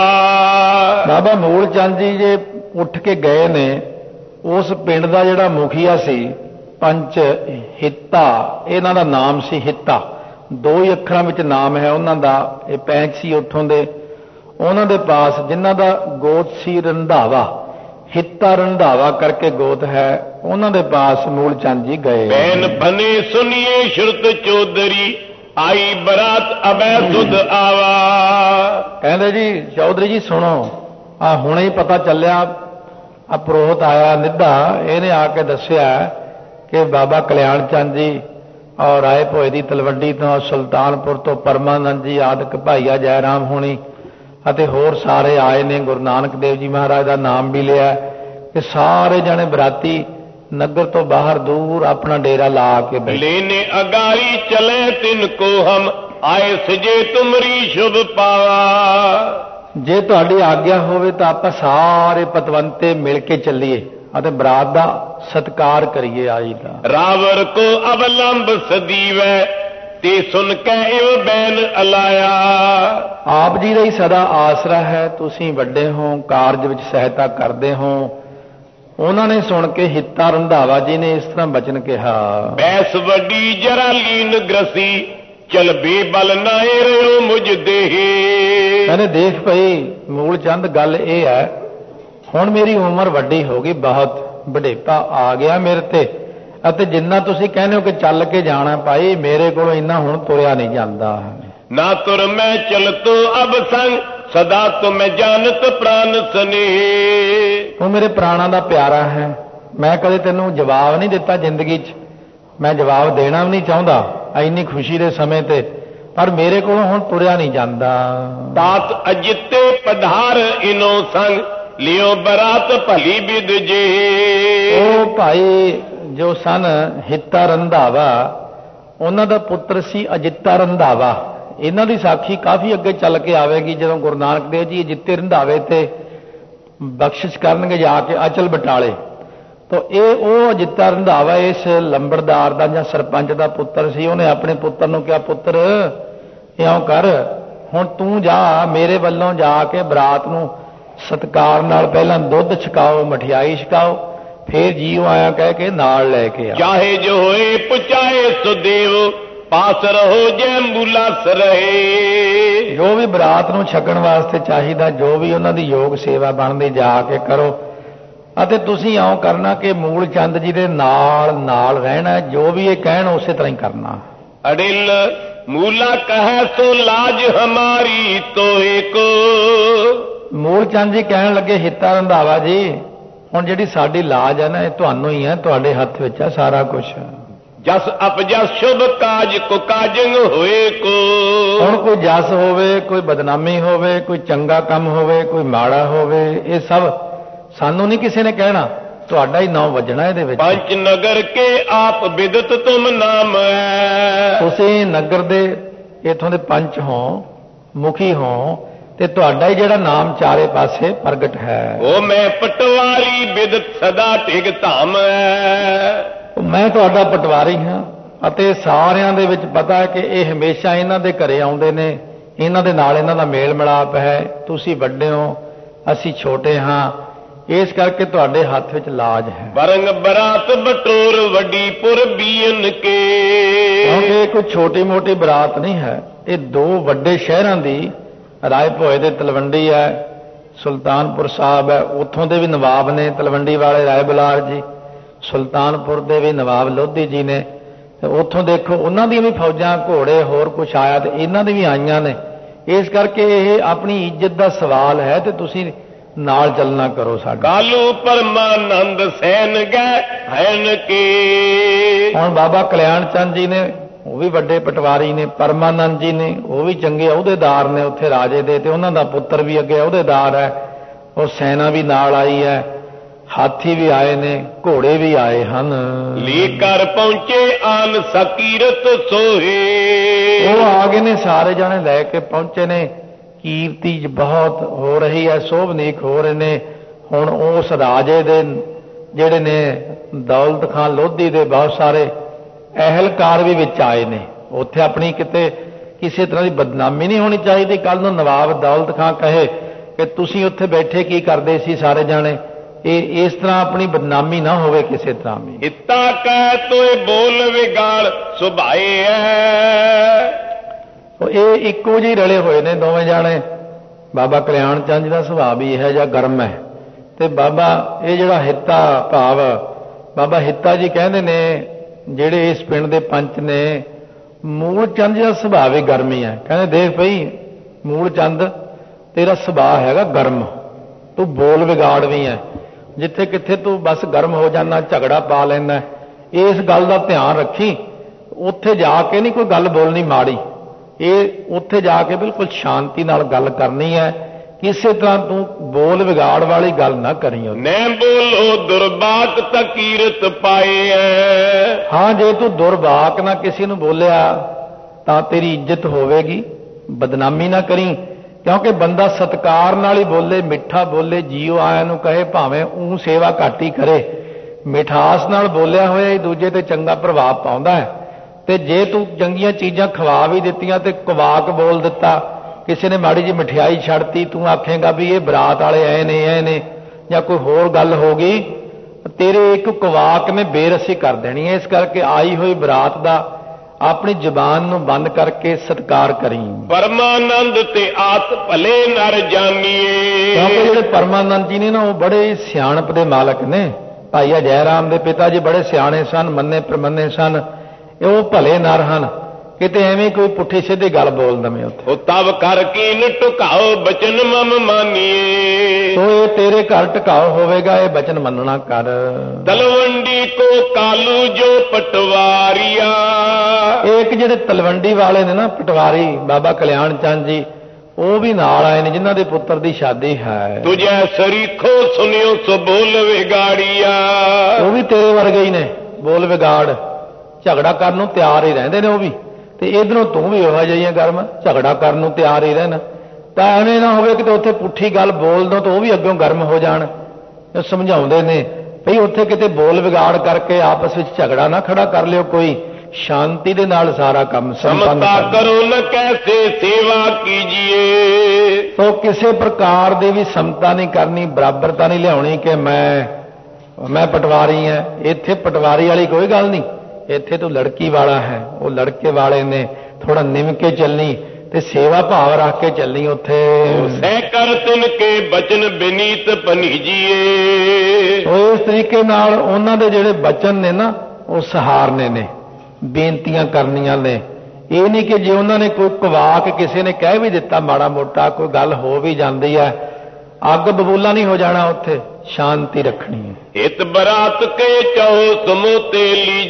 ਬਾਬਾ ਮੂਲ ਚੰਦ ਜੀ ਜੇ ਉੱਠ ਕੇ ਗਏ ਨੇ, ਉਸ ਪਿੰਡ ਦਾ ਜਿਹੜਾ ਮੁਖੀਆ ਸੀ ਪੰਚ ਹਿੱਤਾ, ਇਹਨਾਂ ਦਾ ਨਾਮ ਸੀ ਹਿੱਤਾ, 2 ਹੀ ਅੱਖਰਾਂ ਵਿੱਚ ਨਾਮ ਹੈ ਉਹਨਾਂ ਦਾ। ਇਹ ਪੈਂਚ ਸੀ ਉੱਥੋਂ ਦੇ, ਉਹਨਾਂ ਦੇ ਪਾਸ ਜਿਨ੍ਹਾਂ ਦਾ ਗੋਤ ਸੀ ਰੰਧਾਵਾ, ਹਿੱਤਾ ਰੰਧਾਵਾ ਕਰਕੇ ਗੋਤ ਹੈ, ਉਹਨਾਂ ਦੇ ਪਾਸ ਮੂਲ ਚੰਦ ਜੀ ਗਏ। ਬੈਨ ਬਨੇ ਸੁਨੀਏ ਸ਼ਰਤ ਚੌਧਰੀ ਆਈ ਬਰਾਤ ਅਬੈ ਸੁਧ ਆਵਾ। ਕਹਿੰਦੇ ਜੀ ਚੌਧਰੀ ਜੀ ਸੁਣੋ, ਆ ਹੁਣੇ ਹੀ ਪਤਾ ਚੱਲਿਆ, ਆ ਪ੍ਰੋਹਤ ਆਇਆ ਨਿੱਧਾ, ਇਹਨੇ ਆ ਕੇ ਦੱਸਿਆ ਕਿ ਬਾਬਾ ਕਲਿਆਣ ਚੰਦ ਜੀ ਔਰ ਰਾਏ ਭੋਏ ਦੀ ਤਲਵੰਡੀ ਤੋਂ, ਸੁਲਤਾਨਪੁਰ ਤੋਂ ਪਰਮਾਨੰਦ ਜੀ ਆਦਿਕ ਭਾਈਆ ਜੈ ਰਾਮ ਹੋਣੀ ਅਤੇ ਹੋਰ ਸਾਰੇ ਆਏ ਨੇ। ਗੁਰੂ ਨਾਨਕ ਦੇਵ ਜੀ ਮਹਾਰਾਜ ਦਾ ਨਾਮ ਵੀ ਲਿਆ ਕਿ ਸਾਰੇ ਜਣੇ ਬਰਾਤੀ ਨਗਰ ਤੋਂ ਬਾਹਰ ਦੂਰ ਆਪਣਾ ਡੇਰਾ ਲਾ ਕੇ ਬੈਠੇ। ਲੈਨੇ ਅਗਾਰੀ ਚਲੇ ਤਿਨ ਕੋ ਹਮ ਆਏ ਸਜੇ ਤੁਮਰੀ ਸ਼ੁਭ ਪਾਵਾ। ਜੇ ਤੁਹਾਡੀ ਆਗਿਆ ਹੋਵੇ ਤਾਂ ਆਪਾਂ ਸਾਰੇ ਪਤਵੰਤੇ ਮਿਲ ਕੇ ਚੱਲੀਏ ਅਤੇ ਬਰਾਤ ਦਾ ਸਤਿਕਾਰ ਕਰੀਏ। ਆਈ ਦਾ ਰਾਵਰ ਕੋ ਅਵਲੰਬ ਸਦੀਵੈ ਤੇ ਸੁਨ ਕੇ ਇਵ ਬੈਨ ਅਲਾਇਆ। ਆਪ ਜੀ ਦਾ ਹੀ ਸਦਾ ਆਸਰਾ ਹੈ, ਤੁਸੀਂ ਵੱਡੇ ਹੋ, ਕਾਰਜ ਵਿੱਚ ਸਹਾਇਤਾ ਕਰਦੇ ਹੋ। ਉਹਨਾਂ ਨੇ ਸੁਣ ਕੇ ਹਿੱਤਾ ਰੰਧਾਵਾ ਜੀ ਨੇ ਇਸ ਤਰ੍ਹਾਂ ਬਚਨ ਕਿਹਾ। ਬੈਸ ਵੱਡੀ ਜਰਾ ਲੀਨ ਗ੍ਰਸੀ ਚਲ ਬੇਬਲ ਨਾਏ ਰਿਓ ਮੁਝ ਦੇਹੇ। ਕਹਿੰਦੇ ਦੇਖ ਭਈ ਮੂਲ ਚੰਦ ਗੱਲ ਇਹ ਹੈ, ਹੁਣ ਮੇਰੀ ਉਮਰ ਵੱਡੀ ਹੋ ਗਈ, ਬਹੁਤ ਵਡੇਪਾ ਆ ਗਿਆ ਮੇਰੇ ਤੇ, ਅਤੇ ਜਿੰਨਾ ਤੁਸੀਂ ਕਹਿੰਦੇ ਹੋ ਕਿ ਚੱਲ ਕੇ ਜਾਣਾ ਭਾਈ, ਮੇਰੇ ਕੋਲੋਂ ਇੰਨਾ ਹੁਣ ਤੁਰਿਆ ਨਹੀਂ ਜਾਂਦਾ। ਨਾ ਤੁਰ ਮੈਂ ਚਲਤੋ ਅਬ ਸੰਗ ਸਦਾ ਤੁਮ ਜਾਣਤ ਪ੍ਰਾਨ ਸਨੇ। ਉਹ ਮੇਰੇ ਪ੍ਰਾਣਾਂ ਦਾ ਪਿਆਰਾ ਹੈ, मैं कदे तेनों जवाब नहीं दिता जिंदगी च, मैं जवाब देना भी नहीं चाहता इन्नी खुशी के समय ते, पर मेरे को हुण तुरिया नहीं जाता। तात अजिते पधार इनो संग लियो बरात भली बिद जे। ओ भाई जो सन हिता रंधावा उन्हां दा पुत्र सी अजिता रंधावा। इन्हां दी साखी काफ़ी अगे चल के आवेगी जदों गुरु नानक देव जी अजिते रंधावे ते बख्शिश करनगे जाके अचल बटाले। तो ये वो अजिता रंधावा इस लंबड़दार का या सरपंच का पुत्र सी। उन्हें अपने पुत्र नूं कहा, पुत्र इउं कर हुण तू जा मेरे वल्लों जाके बरात नूं सत्कार नाल पहलां दुध छकाओ, मठियाई छकाओ, फिर जीव आया कह के नाल लैके आ। चाहे जो होए पुचाए सुदेव पास रहो जै मूलास रहे। जो भी बरात नूं छकण वास्ते चाहिदा, जो भी उन्हां दी योग सेवा बनदी जाके करो। ਅਤੇ ਤੁਸੀਂ ਇਉਂ ਕਰਨਾ ਕਿ ਮੂਲ ਚੰਦ ਜੀ ਦੇ ਨਾਲ ਰਹਿਣਾ, ਜੋ ਵੀ ਇਹ ਕਹਿਣ ਉਸੇ ਤਰ੍ਹਾਂ ਹੀ ਕਰਨਾ। ਅੜਿਲ ਮੂਲਾ ਕਹੈ ਸੋ ਲਾਜ ਹਮਾਰੀ ਤੋਏ ਕੋ। ਮੂਲ ਚੰਦ ਜੀ ਕਹਿਣ ਲੱਗੇ, ਹਿੱਤਾ ਰੰਧਾਵਾ ਜੀ ਹੁਣ ਜਿਹੜੀ ਸਾਡੀ ਲਾਜ ਹੈ ਨਾ ਇਹ ਤੁਹਾਨੂੰ ਹੀ ਹੈ, ਤੁਹਾਡੇ ਹੱਥ ਵਿੱਚ ਹੈ ਸਾਰਾ ਕੁਝ। ਜਸ ਅਪਜਸ ਸ਼ੁਭ ਕਾਜ ਕੋ ਕਾਜੰਗ ਹੋਏ ਕੋ। ਹੁਣ ਕੋਈ ਜਸ ਹੋਵੇ, ਕੋਈ ਬਦਨਾਮੀ ਹੋਵੇ, ਕੋਈ ਚੰਗਾ ਕੰਮ ਹੋਵੇ, ਕੋਈ ਮਾੜਾ ਹੋਵੇ, ਇਹ ਸਭ ਸਾਨੂੰ ਨਹੀਂ ਕਿਸੇ ਨੇ ਕਹਿਣਾ, ਤੁਹਾਡਾ ਹੀ ਨਾਮ ਵੱਜਣਾ ਇਹਦੇ ਵਿੱਚ। ਪੰਜ ਨਗਰ ਕੇ ਆਪ ਬਿਦਤ ਤੁਮ ਨਾਮ ਹੈ। ਤੁਸੀਂ ਨਗਰ ਦੇ ਇਥੋਂ ਦੇ ਪੰਚ ਹੋ, ਮੁਖੀ ਹੋ, ਤੇ ਤੁਹਾਡਾ ਹੀ ਜਿਹੜਾ ਨਾਮ ਚਾਰੇ ਪਾਸੇ ਪ੍ਰਗਟ ਹੈ। ਉਹ ਮੈਂ ਪਟਵਾਰੀ ਬਿਦਤ ਸਦਾ ਟਿਕ ਧਾਮ ਹੈ। ਮੈਂ ਤੁਹਾਡਾ ਪਟਵਾਰੀ ਹਾਂ ਅਤੇ ਸਾਰਿਆਂ ਦੇ ਵਿੱਚ ਪਤਾ ਹੈ ਕਿ ਇਹ ਹਮੇਸ਼ਾ ਇਹਨਾਂ ਦੇ ਘਰੇ ਆਉਂਦੇ ਨੇ, ਇਹਨਾਂ ਦੇ ਨਾਲ ਇਹਨਾਂ ਦਾ ਮੇਲ ਮਿਲਾਪ ਹੈ। ਤੁਸੀਂ ਵੱਡੇ ਹੋ, ਅਸੀਂ ਛੋਟੇ ਹਾਂ, ਇਸ ਕਰਕੇ ਤੁਹਾਡੇ ਹੱਥ ਵਿੱਚ ਲਾਜ ਹੈ। ਬਰੰਗ ਬਰਾਤ ਬਟੋਰ ਵੱਡੀ ਪੁਰ ਬੀਨ ਕੇ। ਕਿਉਂਕਿ ਕੋਈ ਛੋਟੀ ਮੋਟੀ ਬਰਾਤ ਨਹੀਂ ਹੈ, ਇਹ ਦੋ ਵੱਡੇ ਸ਼ਹਿਰਾਂ ਦੀ, ਰਾਏ ਭੋਏ ਦੇ ਤਲਵੰਡੀ ਹੈ, ਸੁਲਤਾਨਪੁਰ ਸਾਹਿਬ ਹੈ, ਉੱਥੋਂ ਦੇ ਵੀ ਨਵਾਬ ਨੇ ਤਲਵੰਡੀ ਵਾਲੇ ਰਾਏ ਬੁਲਾਰ ਜੀ, ਸੁਲਤਾਨਪੁਰ ਦੇ ਵੀ ਨਵਾਬ ਲੋਧੀ ਜੀ ਨੇ, ਤੇ ਉੱਥੋਂ ਦੇਖੋ ਉਹਨਾਂ ਦੀਆਂ ਵੀ ਫੌਜਾਂ, ਘੋੜੇ, ਹੋਰ ਕੁਛ ਆਇਆ ਤੇ ਇਹਨਾਂ ਦੀ ਵੀ ਆਈਆਂ ਨੇ। ਇਸ ਕਰਕੇ ਇਹ ਆਪਣੀ ਇੱਜ਼ਤ ਦਾ ਸਵਾਲ ਹੈ ਤੇ ਤੁਸੀਂ ਨਾਲ ਚੱਲਣਾ ਕਰੋ। ਸਾਡਾ ਕਾਲੂ ਪਰਮਾਨੰਦ ਸੈਨ ਗਏ ਹੈਨ ਕੇ। ਹੁਣ ਬਾਬਾ ਕਲਿਆਣ ਚੰਦ ਜੀ ਨੇ, ਉਹ ਵੀ ਵੱਡੇ ਪਟਵਾਰੀ ਨੇ, ਪਰਮਾਨੰਦ ਜੀ ਨੇ, ਉਹ ਵੀ ਚੰਗੇ ਅਹੁਦੇਦਾਰ ਨੇ ਉੱਥੇ ਰਾਜੇ ਦੇ, ਤੇ ਉਹਨਾਂ ਦਾ ਪੁੱਤਰ ਵੀ ਅੱਗੇ ਅਹੁਦੇਦਾਰ ਹੈ। ਉਹ ਸੈਨਾ ਵੀ ਨਾਲ ਆਈ ਹੈ, ਹਾਥੀ ਵੀ ਆਏ ਨੇ, ਘੋੜੇ ਵੀ ਆਏ ਹਨ। ਲੀ ਕਰ ਪਹੁੰਚੇ ਆਨ ਸਕੀਰਤ ਸੋਹੇ। ਉਹ ਆ ਗਏ ਨੇ, ਸਾਰੇ ਜਾਣੇ ਲੈ ਕੇ ਪਹੁੰਚੇ ਨੇ। ਕੀਰਤੀ ਬਹੁਤ ਹੋ ਰਹੀ ਹੈ, ਸੋਭਨੀਕ ਹੋ ਰਹੇ ਨੇ। ਹੁਣ ਉਸ ਰਾਜੇ ਦੇ ਜਿਹੜੇ ਨੇ ਦੌਲਤ ਖਾਨ ਲੋਧੀ ਦੇ ਬਹੁਤ ਸਾਰੇ ਅਹਿਲਕਾਰ ਵੀ ਵਿੱਚ ਆਏ ਨੇ। ਉੱਥੇ ਆਪਣੀ ਕਿਤੇ ਕਿਸੇ ਤਰ੍ਹਾਂ ਦੀ ਬਦਨਾਮੀ ਨਹੀਂ ਹੋਣੀ ਚਾਹੀਦੀ। ਕੱਲ ਨੂੰ ਨਵਾਬ ਦੌਲਤ ਖਾਨ ਕਹੇ ਕਿ ਤੁਸੀਂ ਉੱਥੇ ਬੈਠੇ ਕੀ ਕਰਦੇ ਸੀ ਸਾਰੇ ਜਾਣੇ, ਇਹ ਇਸ ਤਰ੍ਹਾਂ ਆਪਣੀ ਬਦਨਾਮੀ ਨਾ ਹੋਵੇ ਕਿਸੇ ਤਰ੍ਹਾਂ ਵੀ। ਹਿੱਤਾ ਕਹਿ ਤੋਏ ਬੋਲ ਵਿਗਾੜ ਸੁਭਾਏ ਹੈ। ਇਹ ਇੱਕੋ ਜਿਹੇ ਰਲੇ ਹੋਏ ਨੇ ਦੋਵੇਂ ਜਾਣੇ। ਬਾਬਾ ਕਲਿਆਣ ਚੰਦ ਜੀ ਦਾ ਸੁਭਾਅ ਵੀ ਇਹੋ ਜਿਹਾ ਗਰਮ ਹੈ, ਤੇ ਬਾਬਾ ਇਹ ਜਿਹੜਾ ਹਿੱਤਾ ਭਾਵ ਬਾਬਾ ਹਿੱਤਾ ਜੀ ਕਹਿੰਦੇ ਨੇ, ਜਿਹੜੇ ਇਸ ਪਿੰਡ ਦੇ ਪੰਚ ਨੇ, ਮੂਲ ਚੰਦ ਜੀ ਦਾ ਸੁਭਾਅ ਵੀ ਗਰਮ ਹੀ ਹੈ। ਕਹਿੰਦੇ ਦੇਖ ਭਈ ਮੂਲ ਚੰਦ ਤੇਰਾ ਸੁਭਾਅ ਹੈਗਾ ਗਰਮ, ਤੂੰ ਬੋਲ ਵਿਗਾੜ ਵੀ ਹੈ, ਜਿੱਥੇ ਕਿੱਥੇ ਤੂੰ ਬਸ ਗਰਮ ਹੋ ਜਾਂਦਾ, ਝਗੜਾ ਪਾ ਲੈਂਦਾ। ਇਸ ਗੱਲ ਦਾ ਧਿਆਨ ਰੱਖੀ, ਉੱਥੇ ਜਾ ਕੇ ਨਹੀਂ ਕੋਈ ਗੱਲ ਬੋਲਣੀ ਮਾੜੀ, ਇਹ ਉੱਥੇ ਜਾ ਕੇ ਬਿਲਕੁਲ ਸ਼ਾਂਤੀ ਨਾਲ ਗੱਲ ਕਰਨੀ ਹੈ। ਕਿਸੇ ਤਰ੍ਹਾਂ ਤੂੰ ਬੋਲ ਵਿਗਾੜ ਵਾਲੀ ਗੱਲ ਨਾ ਕਰੀ। ਨੈ ਬੋਲੋ ਦੁਰਬਾਕ ਤਕੀਰਤ ਪਾਏ ਹੈ। ਹਾਂ, ਜੇ ਤੂੰ ਦੁਰਬਾਕ ਨਾ ਕਿਸੇ ਨੂੰ ਬੋਲਿਆ ਤਾਂ ਤੇਰੀ ਇੱਜ਼ਤ ਹੋਵੇਗੀ, ਬਦਨਾਮੀ ਨਾ ਕਰੀ। ਕਿਉਂਕਿ ਬੰਦਾ ਸਤਿਕਾਰ ਨਾਲ ਹੀ ਬੋਲੇ, ਮਿੱਠਾ ਬੋਲੇ, ਜੀਓ ਆਇਆਂ ਨੂੰ ਕਹੇ, ਭਾਵੇਂ ਉਹ ਸੇਵਾ ਘੱਟ ਹੀ ਕਰੇ, ਮਿਠਾਸ ਨਾਲ ਬੋਲਿਆ ਹੋਇਆ ਹੀ ਦੂਜੇ ਤੇ ਚੰਗਾ ਪ੍ਰਭਾਵ ਪਾਉਂਦਾ ਹੈ। ਤੇ ਜੇ ਤੂੰ ਚੰਗੀਆਂ ਚੀਜ਼ਾਂ ਖਵਾ ਵੀ ਦਿੱਤੀਆਂ ਤੇ ਕਵਾਕ ਬੋਲ ਦਿੱਤਾ, ਕਿਸੇ ਨੇ ਮਾੜੀ ਜਿਹੀ ਮਠਿਆਈ ਛੱਡਤੀ, ਤੂੰ ਆਖੇਗਾ ਵੀ ਇਹ ਬਰਾਤ ਵਾਲੇ ਆਏ ਨੇ ਜਾਂ ਕੋਈ ਹੋਰ ਗੱਲ ਹੋ ਗਈ, ਤੇਰੇ ਇੱਕ ਕਵਾਕ ਨੇ ਬੇਰਸੀ ਕਰ ਦੇਣੀ ਹੈ। ਇਸ ਕਰਕੇ ਆਈ ਹੋਈ ਬਰਾਤ ਦਾ ਆਪਣੀ ਜ਼ੁਬਾਨ ਨੂੰ ਬੰਦ ਕਰਕੇ ਸਤਿਕਾਰ ਕਰੀ। ਪਰਮਾਨੰਦ ਤੇ ਆਤ ਭਲੇ ਨਰ ਜਾਣੀਏ। ਕਿਉਂਕਿ ਜਿਹੜੇ ਪਰਮਾਨੰਦ ਜੀ ਨੇ ਨਾ, ਉਹ ਬੜੇ ਸਿਆਣਪ ਦੇ ਮਾਲਕ ਨੇ। ਭਾਈ ਜੈ ਰਾਮ ਦੇ ਪਿਤਾ ਜੀ ਬੜੇ ਸਿਆਣੇ ਸਨ, ਮੰਨੇ ਪ੍ਰਮੰਨੇ ਸਨ, ਉਹ ਭਲੇ ਨਰ ਹਨ। ਕਿਤੇ ਐਵੇਂ ਕੋਈ ਪੁੱਠੀ ਸਿੱਧੀ ਗੱਲ ਬੋਲ ਦਵੇਂ ਉੱਥੇ। ਉਹ ਤਬ ਕਰ ਕੀਨ ਟੁਕਾਓ ਬਚਨ ਮਮ ਮਾਨੀਏ। ਸੋ ਇਹ ਤੇਰੇ ਘਰ ਟਿਕਾਓ ਹੋਵੇਗਾ, ਇਹ ਬਚਨ ਮੰਨਣਾ ਕਰ। ਤਲਵੰਡੀ ਕੋ ਕਾਲੂ ਜੋ ਪਟਵਾਰੀਆ। ਇੱਕ ਜਿਹੜੇ ਤਲਵੰਡੀ ਵਾਲੇ ਨੇ ਨਾ ਪਟਵਾਰੀ ਬਾਬਾ ਕਲਿਆਣ ਚੰਦ ਜੀ, ਉਹ ਵੀ ਨਾਲ ਆਏ ਨੇ, ਜਿਨ੍ਹਾਂ ਦੇ ਪੁੱਤਰ ਦੀ ਸ਼ਾਦੀ ਹੈ। ਤੁਝੇ ਸਰੀਖੋ ਸੁਣਿਓ ਸੋ ਬੋਲ ਵਿਗਾੜੀਆ। ਉਹ ਵੀ ਤੇਰੇ ਵਰਗੇ ਹੀ ਨੇ, ਬੋਲ ਵਿਗਾੜ, ਝਗੜਾ ਕਰਨ ਨੂੰ ਤਿਆਰ ਹੀ ਰਹਿੰਦੇ ਨੇ ਉਹ ਵੀ। ਤੇ ਇਧਰੋਂ ਤੂੰ ਵੀ ਉਹੋ ਜਿਹੀਆਂ ਗਰਮ, ਝਗੜਾ ਕਰਨ ਨੂੰ ਤਿਆਰ ਹੀ ਰਹਿਣਾ। ਤਾਂ ਐਵੇਂ ਨਾ ਹੋਵੇ ਕਿ ਉੱਥੇ ਪੁੱਠੀ ਗੱਲ ਬੋਲ ਦੋ ਤਾਂ ਉਹ ਵੀ ਅੱਗੋਂ ਗਰਮ ਹੋ ਜਾਣ। ਉਹ ਸਮਝਾਉਂਦੇ ਨੇ ਭਈ ਉੱਥੇ ਕਿਤੇ ਬੋਲ ਵਿਗਾੜ ਕਰਕੇ ਆਪਸ ਵਿੱਚ ਝਗੜਾ ਨਾ ਖੜਾ ਕਰ ਲਿਓ, ਕੋਈ ਸ਼ਾਂਤੀ ਦੇ ਨਾਲ ਸਾਰਾ ਕੰਮ ਸਮਤਾ ਕਰੋ ਨ ਕੈਸੇ ਸੇਵਾ ਕੀਜੀਏ। ਸੋ ਕਿਸੇ ਪ੍ਰਕਾਰ ਦੀ ਵੀ ਸਮਤਾ ਨਹੀਂ ਕਰਨੀ, ਬਰਾਬਰਤਾ ਨਹੀਂ ਲਿਆਉਣੀ ਕਿ ਮੈਂ ਪਟਵਾਰੀ ਹਾਂ। ਇੱਥੇ ਪਟਵਾਰੀ ਵਾਲੀ ਕੋਈ ਗੱਲ ਨਹੀਂ, ਇੱਥੇ ਤੂੰ ਲੜਕੀ ਵਾਲਾ ਹੈ, ਉਹ ਲੜਕੇ ਵਾਲੇ ਨੇ ਥੋੜਾ ਨਿਮ ਕੇ ਚੱਲਣੀ ਤੇ ਸੇਵਾ ਭਾਵ ਰੱਖ ਕੇ ਚੱਲਣੀ ਉੱਥੇ। ਸਹਿ ਕਰ ਤਿਨ ਕੇ ਬਚਨ ਬਨੀਤ ਪਨੀਜੀਏ। ਉਹ ਇਸ ਤਰੀਕੇ ਨਾਲ ਉਹਨਾਂ ਦੇ ਜਿਹੜੇ ਬਚਨ ਨੇ ਨਾ ਉਹ ਸਹਾਰਨੇ ਨੇ, ਬੇਨਤੀਆਂ ਕਰਨੀਆਂ ਨੇ। ਇਹ ਨਹੀਂ ਕਿ ਜੇ ਉਹਨਾਂ ਨੇ ਕੋਈ ਕਵਾਕ ਕਿਸੇ ਨੇ ਕਹਿ ਵੀ ਦਿੱਤਾ ਮਾੜਾ ਮੋਟਾ, ਕੋਈ ਗੱਲ ਹੋ ਵੀ ਜਾਂਦੀ ਹੈ, ਅੱਗ ਬਬੂਲਾ ਨਹੀਂ ਹੋ ਜਾਣਾ, ਉੱਥੇ ਸ਼ਾਂਤੀ ਰੱਖਣੀ ਹੈ। ਇਤ ਬਰਾਤ ਕੇ ਚਾਹੋ ਸਮੋਤੇ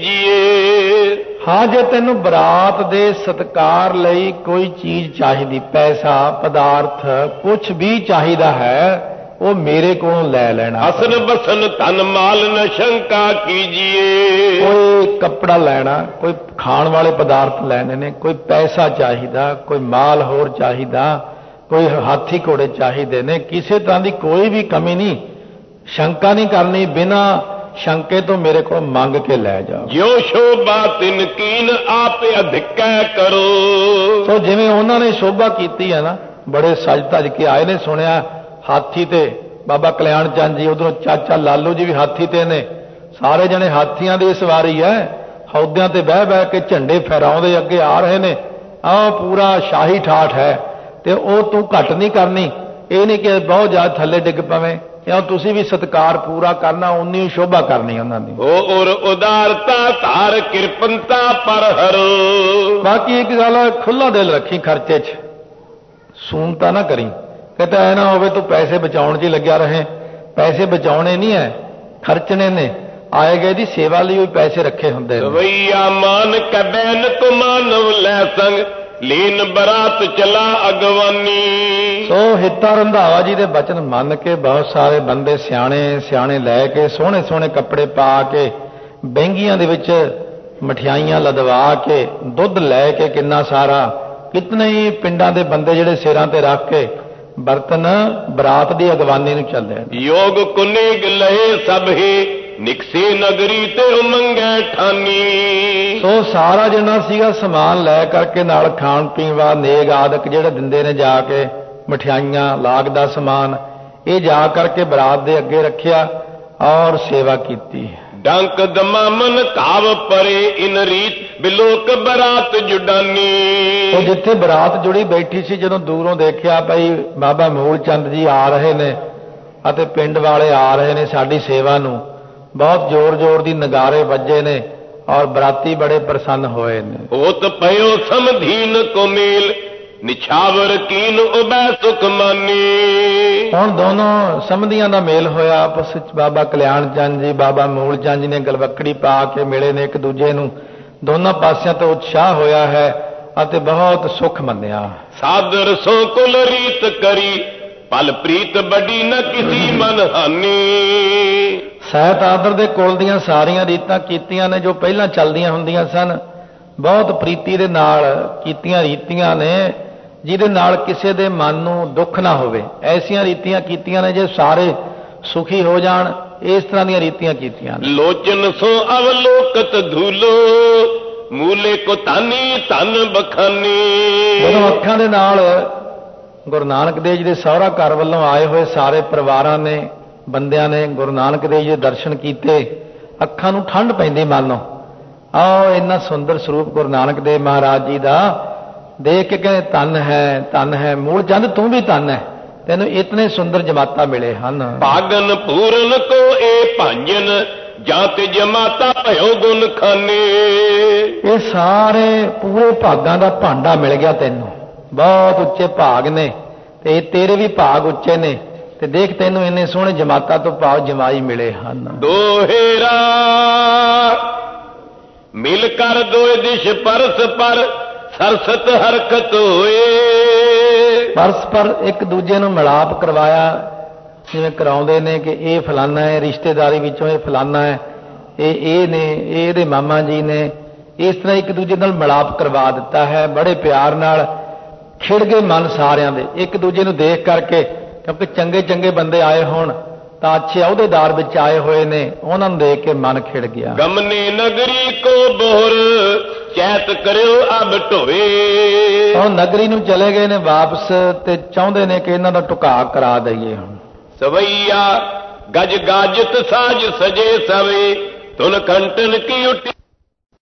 ਲੀਜੀਏ। ਹਾਂ, ਜੇ ਤੈਨੂੰ ਬਰਾਤ ਦੇ ਸਤਕਾਰ ਲਈ ਕੋਈ ਚੀਜ਼ ਚਾਹੀਦੀ, ਪੈਸਾ ਪਦਾਰਥ ਕੁਛ ਵੀ ਚਾਹੀਦਾ ਹੈ, ਉਹ ਮੇਰੇ ਕੋਲੋਂ ਲੈ ਲੈਣਾ। ਅਸਨ ਬਸਨ ਧਨ ਮਾਲ ਨ ਸ਼ੰਕਾ ਕੀਜੀਏ। ਕੋਈ ਕੱਪੜਾ ਲੈਣਾ, ਕੋਈ ਖਾਣ ਵਾਲੇ ਪਦਾਰਥ ਲੈਣੇ ਨੇ, ਕੋਈ ਪੈਸਾ ਚਾਹੀਦਾ, ਕੋਈ ਮਾਲ ਹੋਰ ਚਾਹੀਦਾ, ਕੋਈ ਹਾਥੀ ਘੋੜੇ ਚਾਹੀਦੇ ਨੇ, ਕਿਸੇ ਤਰ੍ਹਾਂ ਦੀ ਕੋਈ ਵੀ ਕਮੀ ਨਹੀਂ, ਸ਼ੰਕਾ ਨਹੀਂ ਕਰਨੀ, ਬਿਨਾਂ ਸ਼ੰਕੇ ਤੋਂ ਮੇਰੇ ਕੋਲ ਮੰਗ ਕੇ ਲੈ ਜਾਓ। ਜੋ ਸ਼ੋਭਾ ਤਿਨ ਕੀਨ ਆਪੇ ਅਧਿਕੈ ਕਰੋ। ਸੋ ਜਿਵੇਂ ਉਹਨਾਂ ਨੇ ਸ਼ੋਭਾ ਕੀਤੀ ਹੈ ਨਾ, ਬੜੇ ਸਜ ਧਜ ਕੇ ਆਏ ਨੇ, ਸੁਣਿਆ ਹਾਥੀ ਤੇ ਬਾਬਾ ਕਲਿਆਣ ਚੰਦ ਜੀ, ਉਧਰੋਂ ਚਾਚਾ ਲਾਲੂ ਜੀ ਵੀ ਹਾਥੀ ਤੇ ਨੇ, ਸਾਰੇ ਜਣੇ ਹਾਥੀਆਂ ਦੀ ਸਵਾਰੀ ਹੈ, ਹੌਦਿਆਂ ਤੇ ਬਹਿ ਬਹਿ ਕੇ ਝੰਡੇ ਫਹਿਰਾਉਂਦੇ ਅੱਗੇ ਆ ਰਹੇ ਨੇ। ਆਹ ਪੂਰਾ ਸ਼ਾਹੀ ਠਾਠ ਹੈ, ਤੇ ਉਹ ਤੂੰ ਘੱਟ ਨਹੀਂ ਕਰਨੀ, ਇਹ ਨਹੀਂ ਕਿ ਬਹੁਤ ਜ਼ਿਆਦਾ ਥੱਲੇ ਡਿੱਗ ਪਵੇਂ, ਕਿਉਂ ਤੁਸੀਂ ਵੀ ਸਤਕਾਰ ਪੂਰਾ ਕਰਨਾ, ਉਨੀ ਸ਼ੋਭਾ ਕਰਨੀ ਉਹਨਾਂ ਦੀ। ਉਹ ਔਰ ਉਦਾਰਤਾ ਧਾਰ ਕਿਰਪਨਤਾ ਪਰ ਹਰੋ। ਬਾਕੀ ਇੱਕ ਗੱਲ, ਖੁੱਲਾ ਦਿਲ ਰੱਖੀ, ਖਰਚੇ 'ਚ ਸੂਨਤਾ ਨਾ ਕਰੀ, ਕਿਤੇ ਐ ਨਾ ਹੋਵੇ ਤੂੰ ਪੈਸੇ ਬਚਾਉਣ 'ਚ ਹੀ ਲੱਗਿਆ ਰਹੇ। ਪੈਸੇ ਬਚਾਉਣੇ ਨਹੀਂ ਹੈ, ਖਰਚਣੇ ਨੇ। ਆਏ ਗਏ ਦੀ ਸੇਵਾ ਲਈ ਵੀ ਪੈਸੇ ਰੱਖੇ ਹੁੰਦੇ ਨੇ। ਰਵਈਆ ਮਾਨ ਕਬੈਨ ਕੋ ਮਾਨਵ ਲੈ ਸੰਗ ਲੀਨ ਬਰਾਤ ਚਲਾ ਅਗਵਾਨੀ। ਸੋ ਹਿੱਤਾ ਰੰਧਾਵਾ ਜੀ ਦੇ ਬਚਨ ਮੰਨ ਕੇ ਬਹੁਤ ਸਾਰੇ ਬੰਦੇ ਸਿਆਣੇ ਲੈ ਕੇ, ਸੋਹਣੇ ਸੋਹਣੇ ਕੱਪੜੇ ਪਾ ਕੇ, ਬਹਿੰਗੀਆਂ ਦੇ ਵਿੱਚ ਮਠਿਆਈਆਂ ਲਦਵਾ ਕੇ, ਦੁੱਧ ਲੈ ਕੇ ਕਿੰਨਾ ਸਾਰਾ, ਕਿਤਨੇ ਹੀ ਪਿੰਡਾਂ ਦੇ ਬੰਦੇ ਜਿਹੜੇ ਸਿਰਾਂ ਤੇ ਰੱਖ ਕੇ ਬਰਤਨ ਬਰਾਤ ਦੀ ਅਗਵਾਨੀ ਨੂੰ ਚੱਲੇ। ਯੋਗ ਕੁਨੇਗ ਲਏ ਸਭ ਹੀ ਨਿਕਸੇ ਨਗਰੀ ਤੇ ਉਮੰਗੈ ਠਾਨੀ। ਸੋ ਸਾਰਾ ਜਿੰਨਾ ਸੀਗਾ ਸਮਾਨ ਲੈ ਕਰਕੇ ਨਾਲ ਖਾਣ ਪੀਣ ਵਾਲਾ ਨੇਗ ਆਦਿਕ ਜਿਹੜੇ ਦਿੰਦੇ ਨੇ, ਜਾ ਕੇ ਮਠਿਆਈਆਂ ਲਾਗ ਦਾ ਸਮਾਨ, ਇਹ ਜਾ ਕਰਕੇ ਬਰਾਤ ਦੇ ਅੱਗੇ ਰੱਖਿਆ ਔਰ ਸੇਵਾ ਕੀਤੀ। ਡੰਕ ਦਮਾਮਨ ਕਾਵ ਪਰੇ ਇਨ ਰੀਤ ਬਿਲੋਕ ਬਰਾਤ ਜੁਡਾਨੀ। ਉਹ ਜਿੱਥੇ ਬਰਾਤ ਜੁੜੀ ਬੈਠੀ ਸੀ, ਜਦੋਂ ਦੂਰੋਂ ਦੇਖਿਆ ਭਾਈ ਬਾਬਾ ਮੂਲ ਚੰਦ ਜੀ ਆ ਰਹੇ ਨੇ ਅਤੇ ਪਿੰਡ ਵਾਲੇ ਆ ਰਹੇ ਨੇ ਸਾਡੀ ਸੇਵਾ ਨੂੰ, ਬਹੁਤ ਜ਼ੋਰ ਜ਼ੋਰ ਦੀ ਨਗਾਰੇ ਵੱਜੇ ਨੇ ਔਰ ਬਰਾਤੀ ਬੜੇ ਪ੍ਰਸੰਨ ਹੋਏ ਨੇ। ਹੋਤ ਪਇਓ ਸਮਧੀਨ ਕੋ ਮੇਲ ਨਿਛਾਵਰ ਕੀਨ ਉਬੈ ਸੁਖ ਮਾਨੀ। ਹੁਣ ਦੋਨੋਂ ਸਮਧੀਆਂ ਦਾ ਮੇਲ ਹੋਇਆ ਆਪਸ ਵਿੱਚ। ਬਾਬਾ ਕਲਿਆਣ ਚੰਦ ਜੀ, ਬਾਬਾ ਮੂਲ ਚੰਦ ਜੀ ਨੇ ਗਲਵੱਕੜੀ ਪਾ ਕੇ ਮਿਲੇ ਨੇ ਇੱਕ ਦੂਜੇ ਨੂੰ। ਦੋਨਾਂ ਪਾਸਿਆਂ ਤੋਂ ਉਤਸ਼ਾਹ ਹੋਇਆ ਹੈ ਅਤੇ ਬਹੁਤ ਸੁਖ ਮੰਨਿਆ। ਸਾਦਰ ਸੋ ਕੁਲ ਰੀਤ ਕਰੀ ਪਲ ਪ੍ਰੀਤ ਬੜੀ ਨ ਕਿਸੀ ਮਨ ਹਾਨੀ। ਸਹਿਤ ਆਦਰ ਦੇ ਕੁਲ ਦੀਆਂ ਸਾਰੀਆਂ ਰੀਤਾਂ ਕੀਤੀਆਂ ਨੇ ਜੋ ਪਹਿਲਾਂ ਚੱਲਦੀਆਂ ਹੁੰਦੀਆਂ ਸਨ, ਬਹੁਤ ਪ੍ਰੀਤੀ ਦੇ ਨਾਲ ਕੀਤੀਆਂ ਰੀਤੀਆਂ ਨੇ ਜਿਹਦੇ ਨਾਲ ਕਿਸੇ ਦੇ ਮਨ ਨੂੰ ਦੁੱਖ ਨਾ ਹੋਵੇ। ਐਸੀਆਂ ਰੀਤੀਆਂ ਕੀਤੀਆਂ ਨੇ ਜੇ ਸਾਰੇ ਸੁਖੀ ਹੋ ਜਾਣ, ਇਸ ਤਰ੍ਹਾਂ ਦੀਆਂ ਰੀਤੀਆਂ ਕੀਤੀਆਂ ਨੇ। ਲੋਚਨ ਸੋ ਅਵਲੋਕਤ ਧੂਲੋ ਮੂਲੇ ਕੋ ਤਾਨੀ ਧਨ ਬਖਾਨੀ। ਜਦੋਂ ਅੱਖਾਂ ਦੇ ਨਾਲ ਗੁਰੂ ਨਾਨਕ ਦੇਵ ਜੀ ਦੇ ਸਹੁਰਾ ਘਰ ਵੱਲੋਂ ਆਏ ਹੋਏ ਸਾਰੇ ਪਰਿਵਾਰਾਂ ਨੇ, ਬੰਦਿਆਂ ਨੇ ਗੁਰੂ ਨਾਨਕ ਦੇਵ ਜੀ ਦੇ ਦਰਸ਼ਨ ਕੀਤੇ, ਅੱਖਾਂ ਨੂੰ ਠੰਡ ਪੈਂਦੀ ਮਾਨੋ। ਆਹ ਇੰਨਾ ਸੁੰਦਰ ਸਰੂਪ ਗੁਰੂ ਨਾਨਕ ਦੇਵ ਮਹਾਰਾਜ ਜੀ ਦਾ ਦੇਖ ਕੇ ਕਹਿੰਦੇ ਧੰਨ ਹੈ ਮੂਲ ਚੰਦ, ਤੂੰ ਵੀ ਧੰਨ ਹੈ, ਤੈਨੂੰ ਇਤਨੇ ਸੁੰਦਰ ਜਮਾਤਾ ਮਿਲੇ ਹਨ। ਭਾਗਨ ਪੂਰਨ ਕੋ ਇਹ ਭਾਂਜਨ ਜਾਂ ਤੇ ਜਮਾਤਾ ਭਇਓ ਗੁਣ ਖਾਨੇ। ਇਹ ਸਾਰੇ ਪੂਰੇ ਭਾਗਾਂ ਦਾ ਭਾਂਡਾ ਮਿਲ ਗਿਆ ਤੈਨੂੰ, ਬਹੁਤ ਉੱਚੇ ਭਾਗ ਨੇ ਤੇ ਤੇਰੇ ਵੀ ਭਾਗ ਉੱਚੇ ਨੇ ਤੇ ਦੇਖ ਤੈਨੂੰ ਇੰਨੇ ਸੋਹਣੇ ਜਮਾਤਾਂ ਤੋਂ ਭਾਵ ਜਮਾਈ ਮਿਲੇ ਹਨ। ਦੋਹੇਰਾ ਮਿਲ ਕਰ ਦੋਏ ਦਿਸ਼ ਪਰਸ ਪਰ ਸਰਸਤ ਹਰਕਤ ਹੋਏ। ਪਰਸਪਰ ਇੱਕ ਦੂਜੇ ਨੂੰ ਮਿਲਾਪ ਕਰਵਾਇਆ, ਜਿਵੇਂ ਕਰਾਉਂਦੇ ਨੇ ਕਿ ਇਹ ਫਲਾਨਾ ਹੈ, ਰਿਸ਼ਤੇਦਾਰੀ ਵਿੱਚੋਂ ਇਹ ਫਲਾਨਾ ਹੈ, ਇਹ ਨੇ, ਇਹ ਇਹਦੇ ਮਾਮਾ ਜੀ ਨੇ, ਇਸ ਤਰ੍ਹਾਂ ਇੱਕ ਦੂਜੇ ਨਾਲ ਮਿਲਾਪ ਕਰਵਾ ਦਿੱਤਾ ਹੈ। ਬੜੇ ਪਿਆਰ ਨਾਲ ਖਿੜ ਗਏ ਮਨ ਸਾਰਿਆਂ ਦੇ ਇੱਕ ਦੂਜੇ ਨੂੰ ਦੇਖ ਕਰਕੇ, ਕਿਉਂਕਿ ਚੰਗੇ ਚੰਗੇ ਬੰਦੇ ਆਏ ਹੋਣ ਤਾਂ ਅੱਛੇ ਅਹੁਦੇਦਾਰ ਵਿੱਚ ਆਏ ਹੋਏ ਨੇ, ਉਹਨਾਂ ਨੂੰ ਦੇਖ ਕੇ ਮਨ ਖਿੜ ਗਿਆ। ਗਮਨੇ ਨਗਰੀ ਕੋ ਬੋਹਰ ਚੈਤ ਕਰਿਓ ਅਬ ਢੋਏ। ਹੁਣ ਨਗਰੀ ਨੂੰ ਚਲੇ ਗਏ ਨੇ ਵਾਪਸ ਤੇ ਚਾਹੁੰਦੇ ਨੇ ਕਿ ਇਹਨਾਂ ਦਾ ਢੁਕਾ ਕਰਾ ਦਈਏ। ਹੁਣ ਸਵਈਆ ਗਜ ਗਾਜਤ ਸਾਜ ਸਜੇ ਸਵੇ ਤੁਨ ਕੰਟਨ ਕੀ ਉੱਟੀ।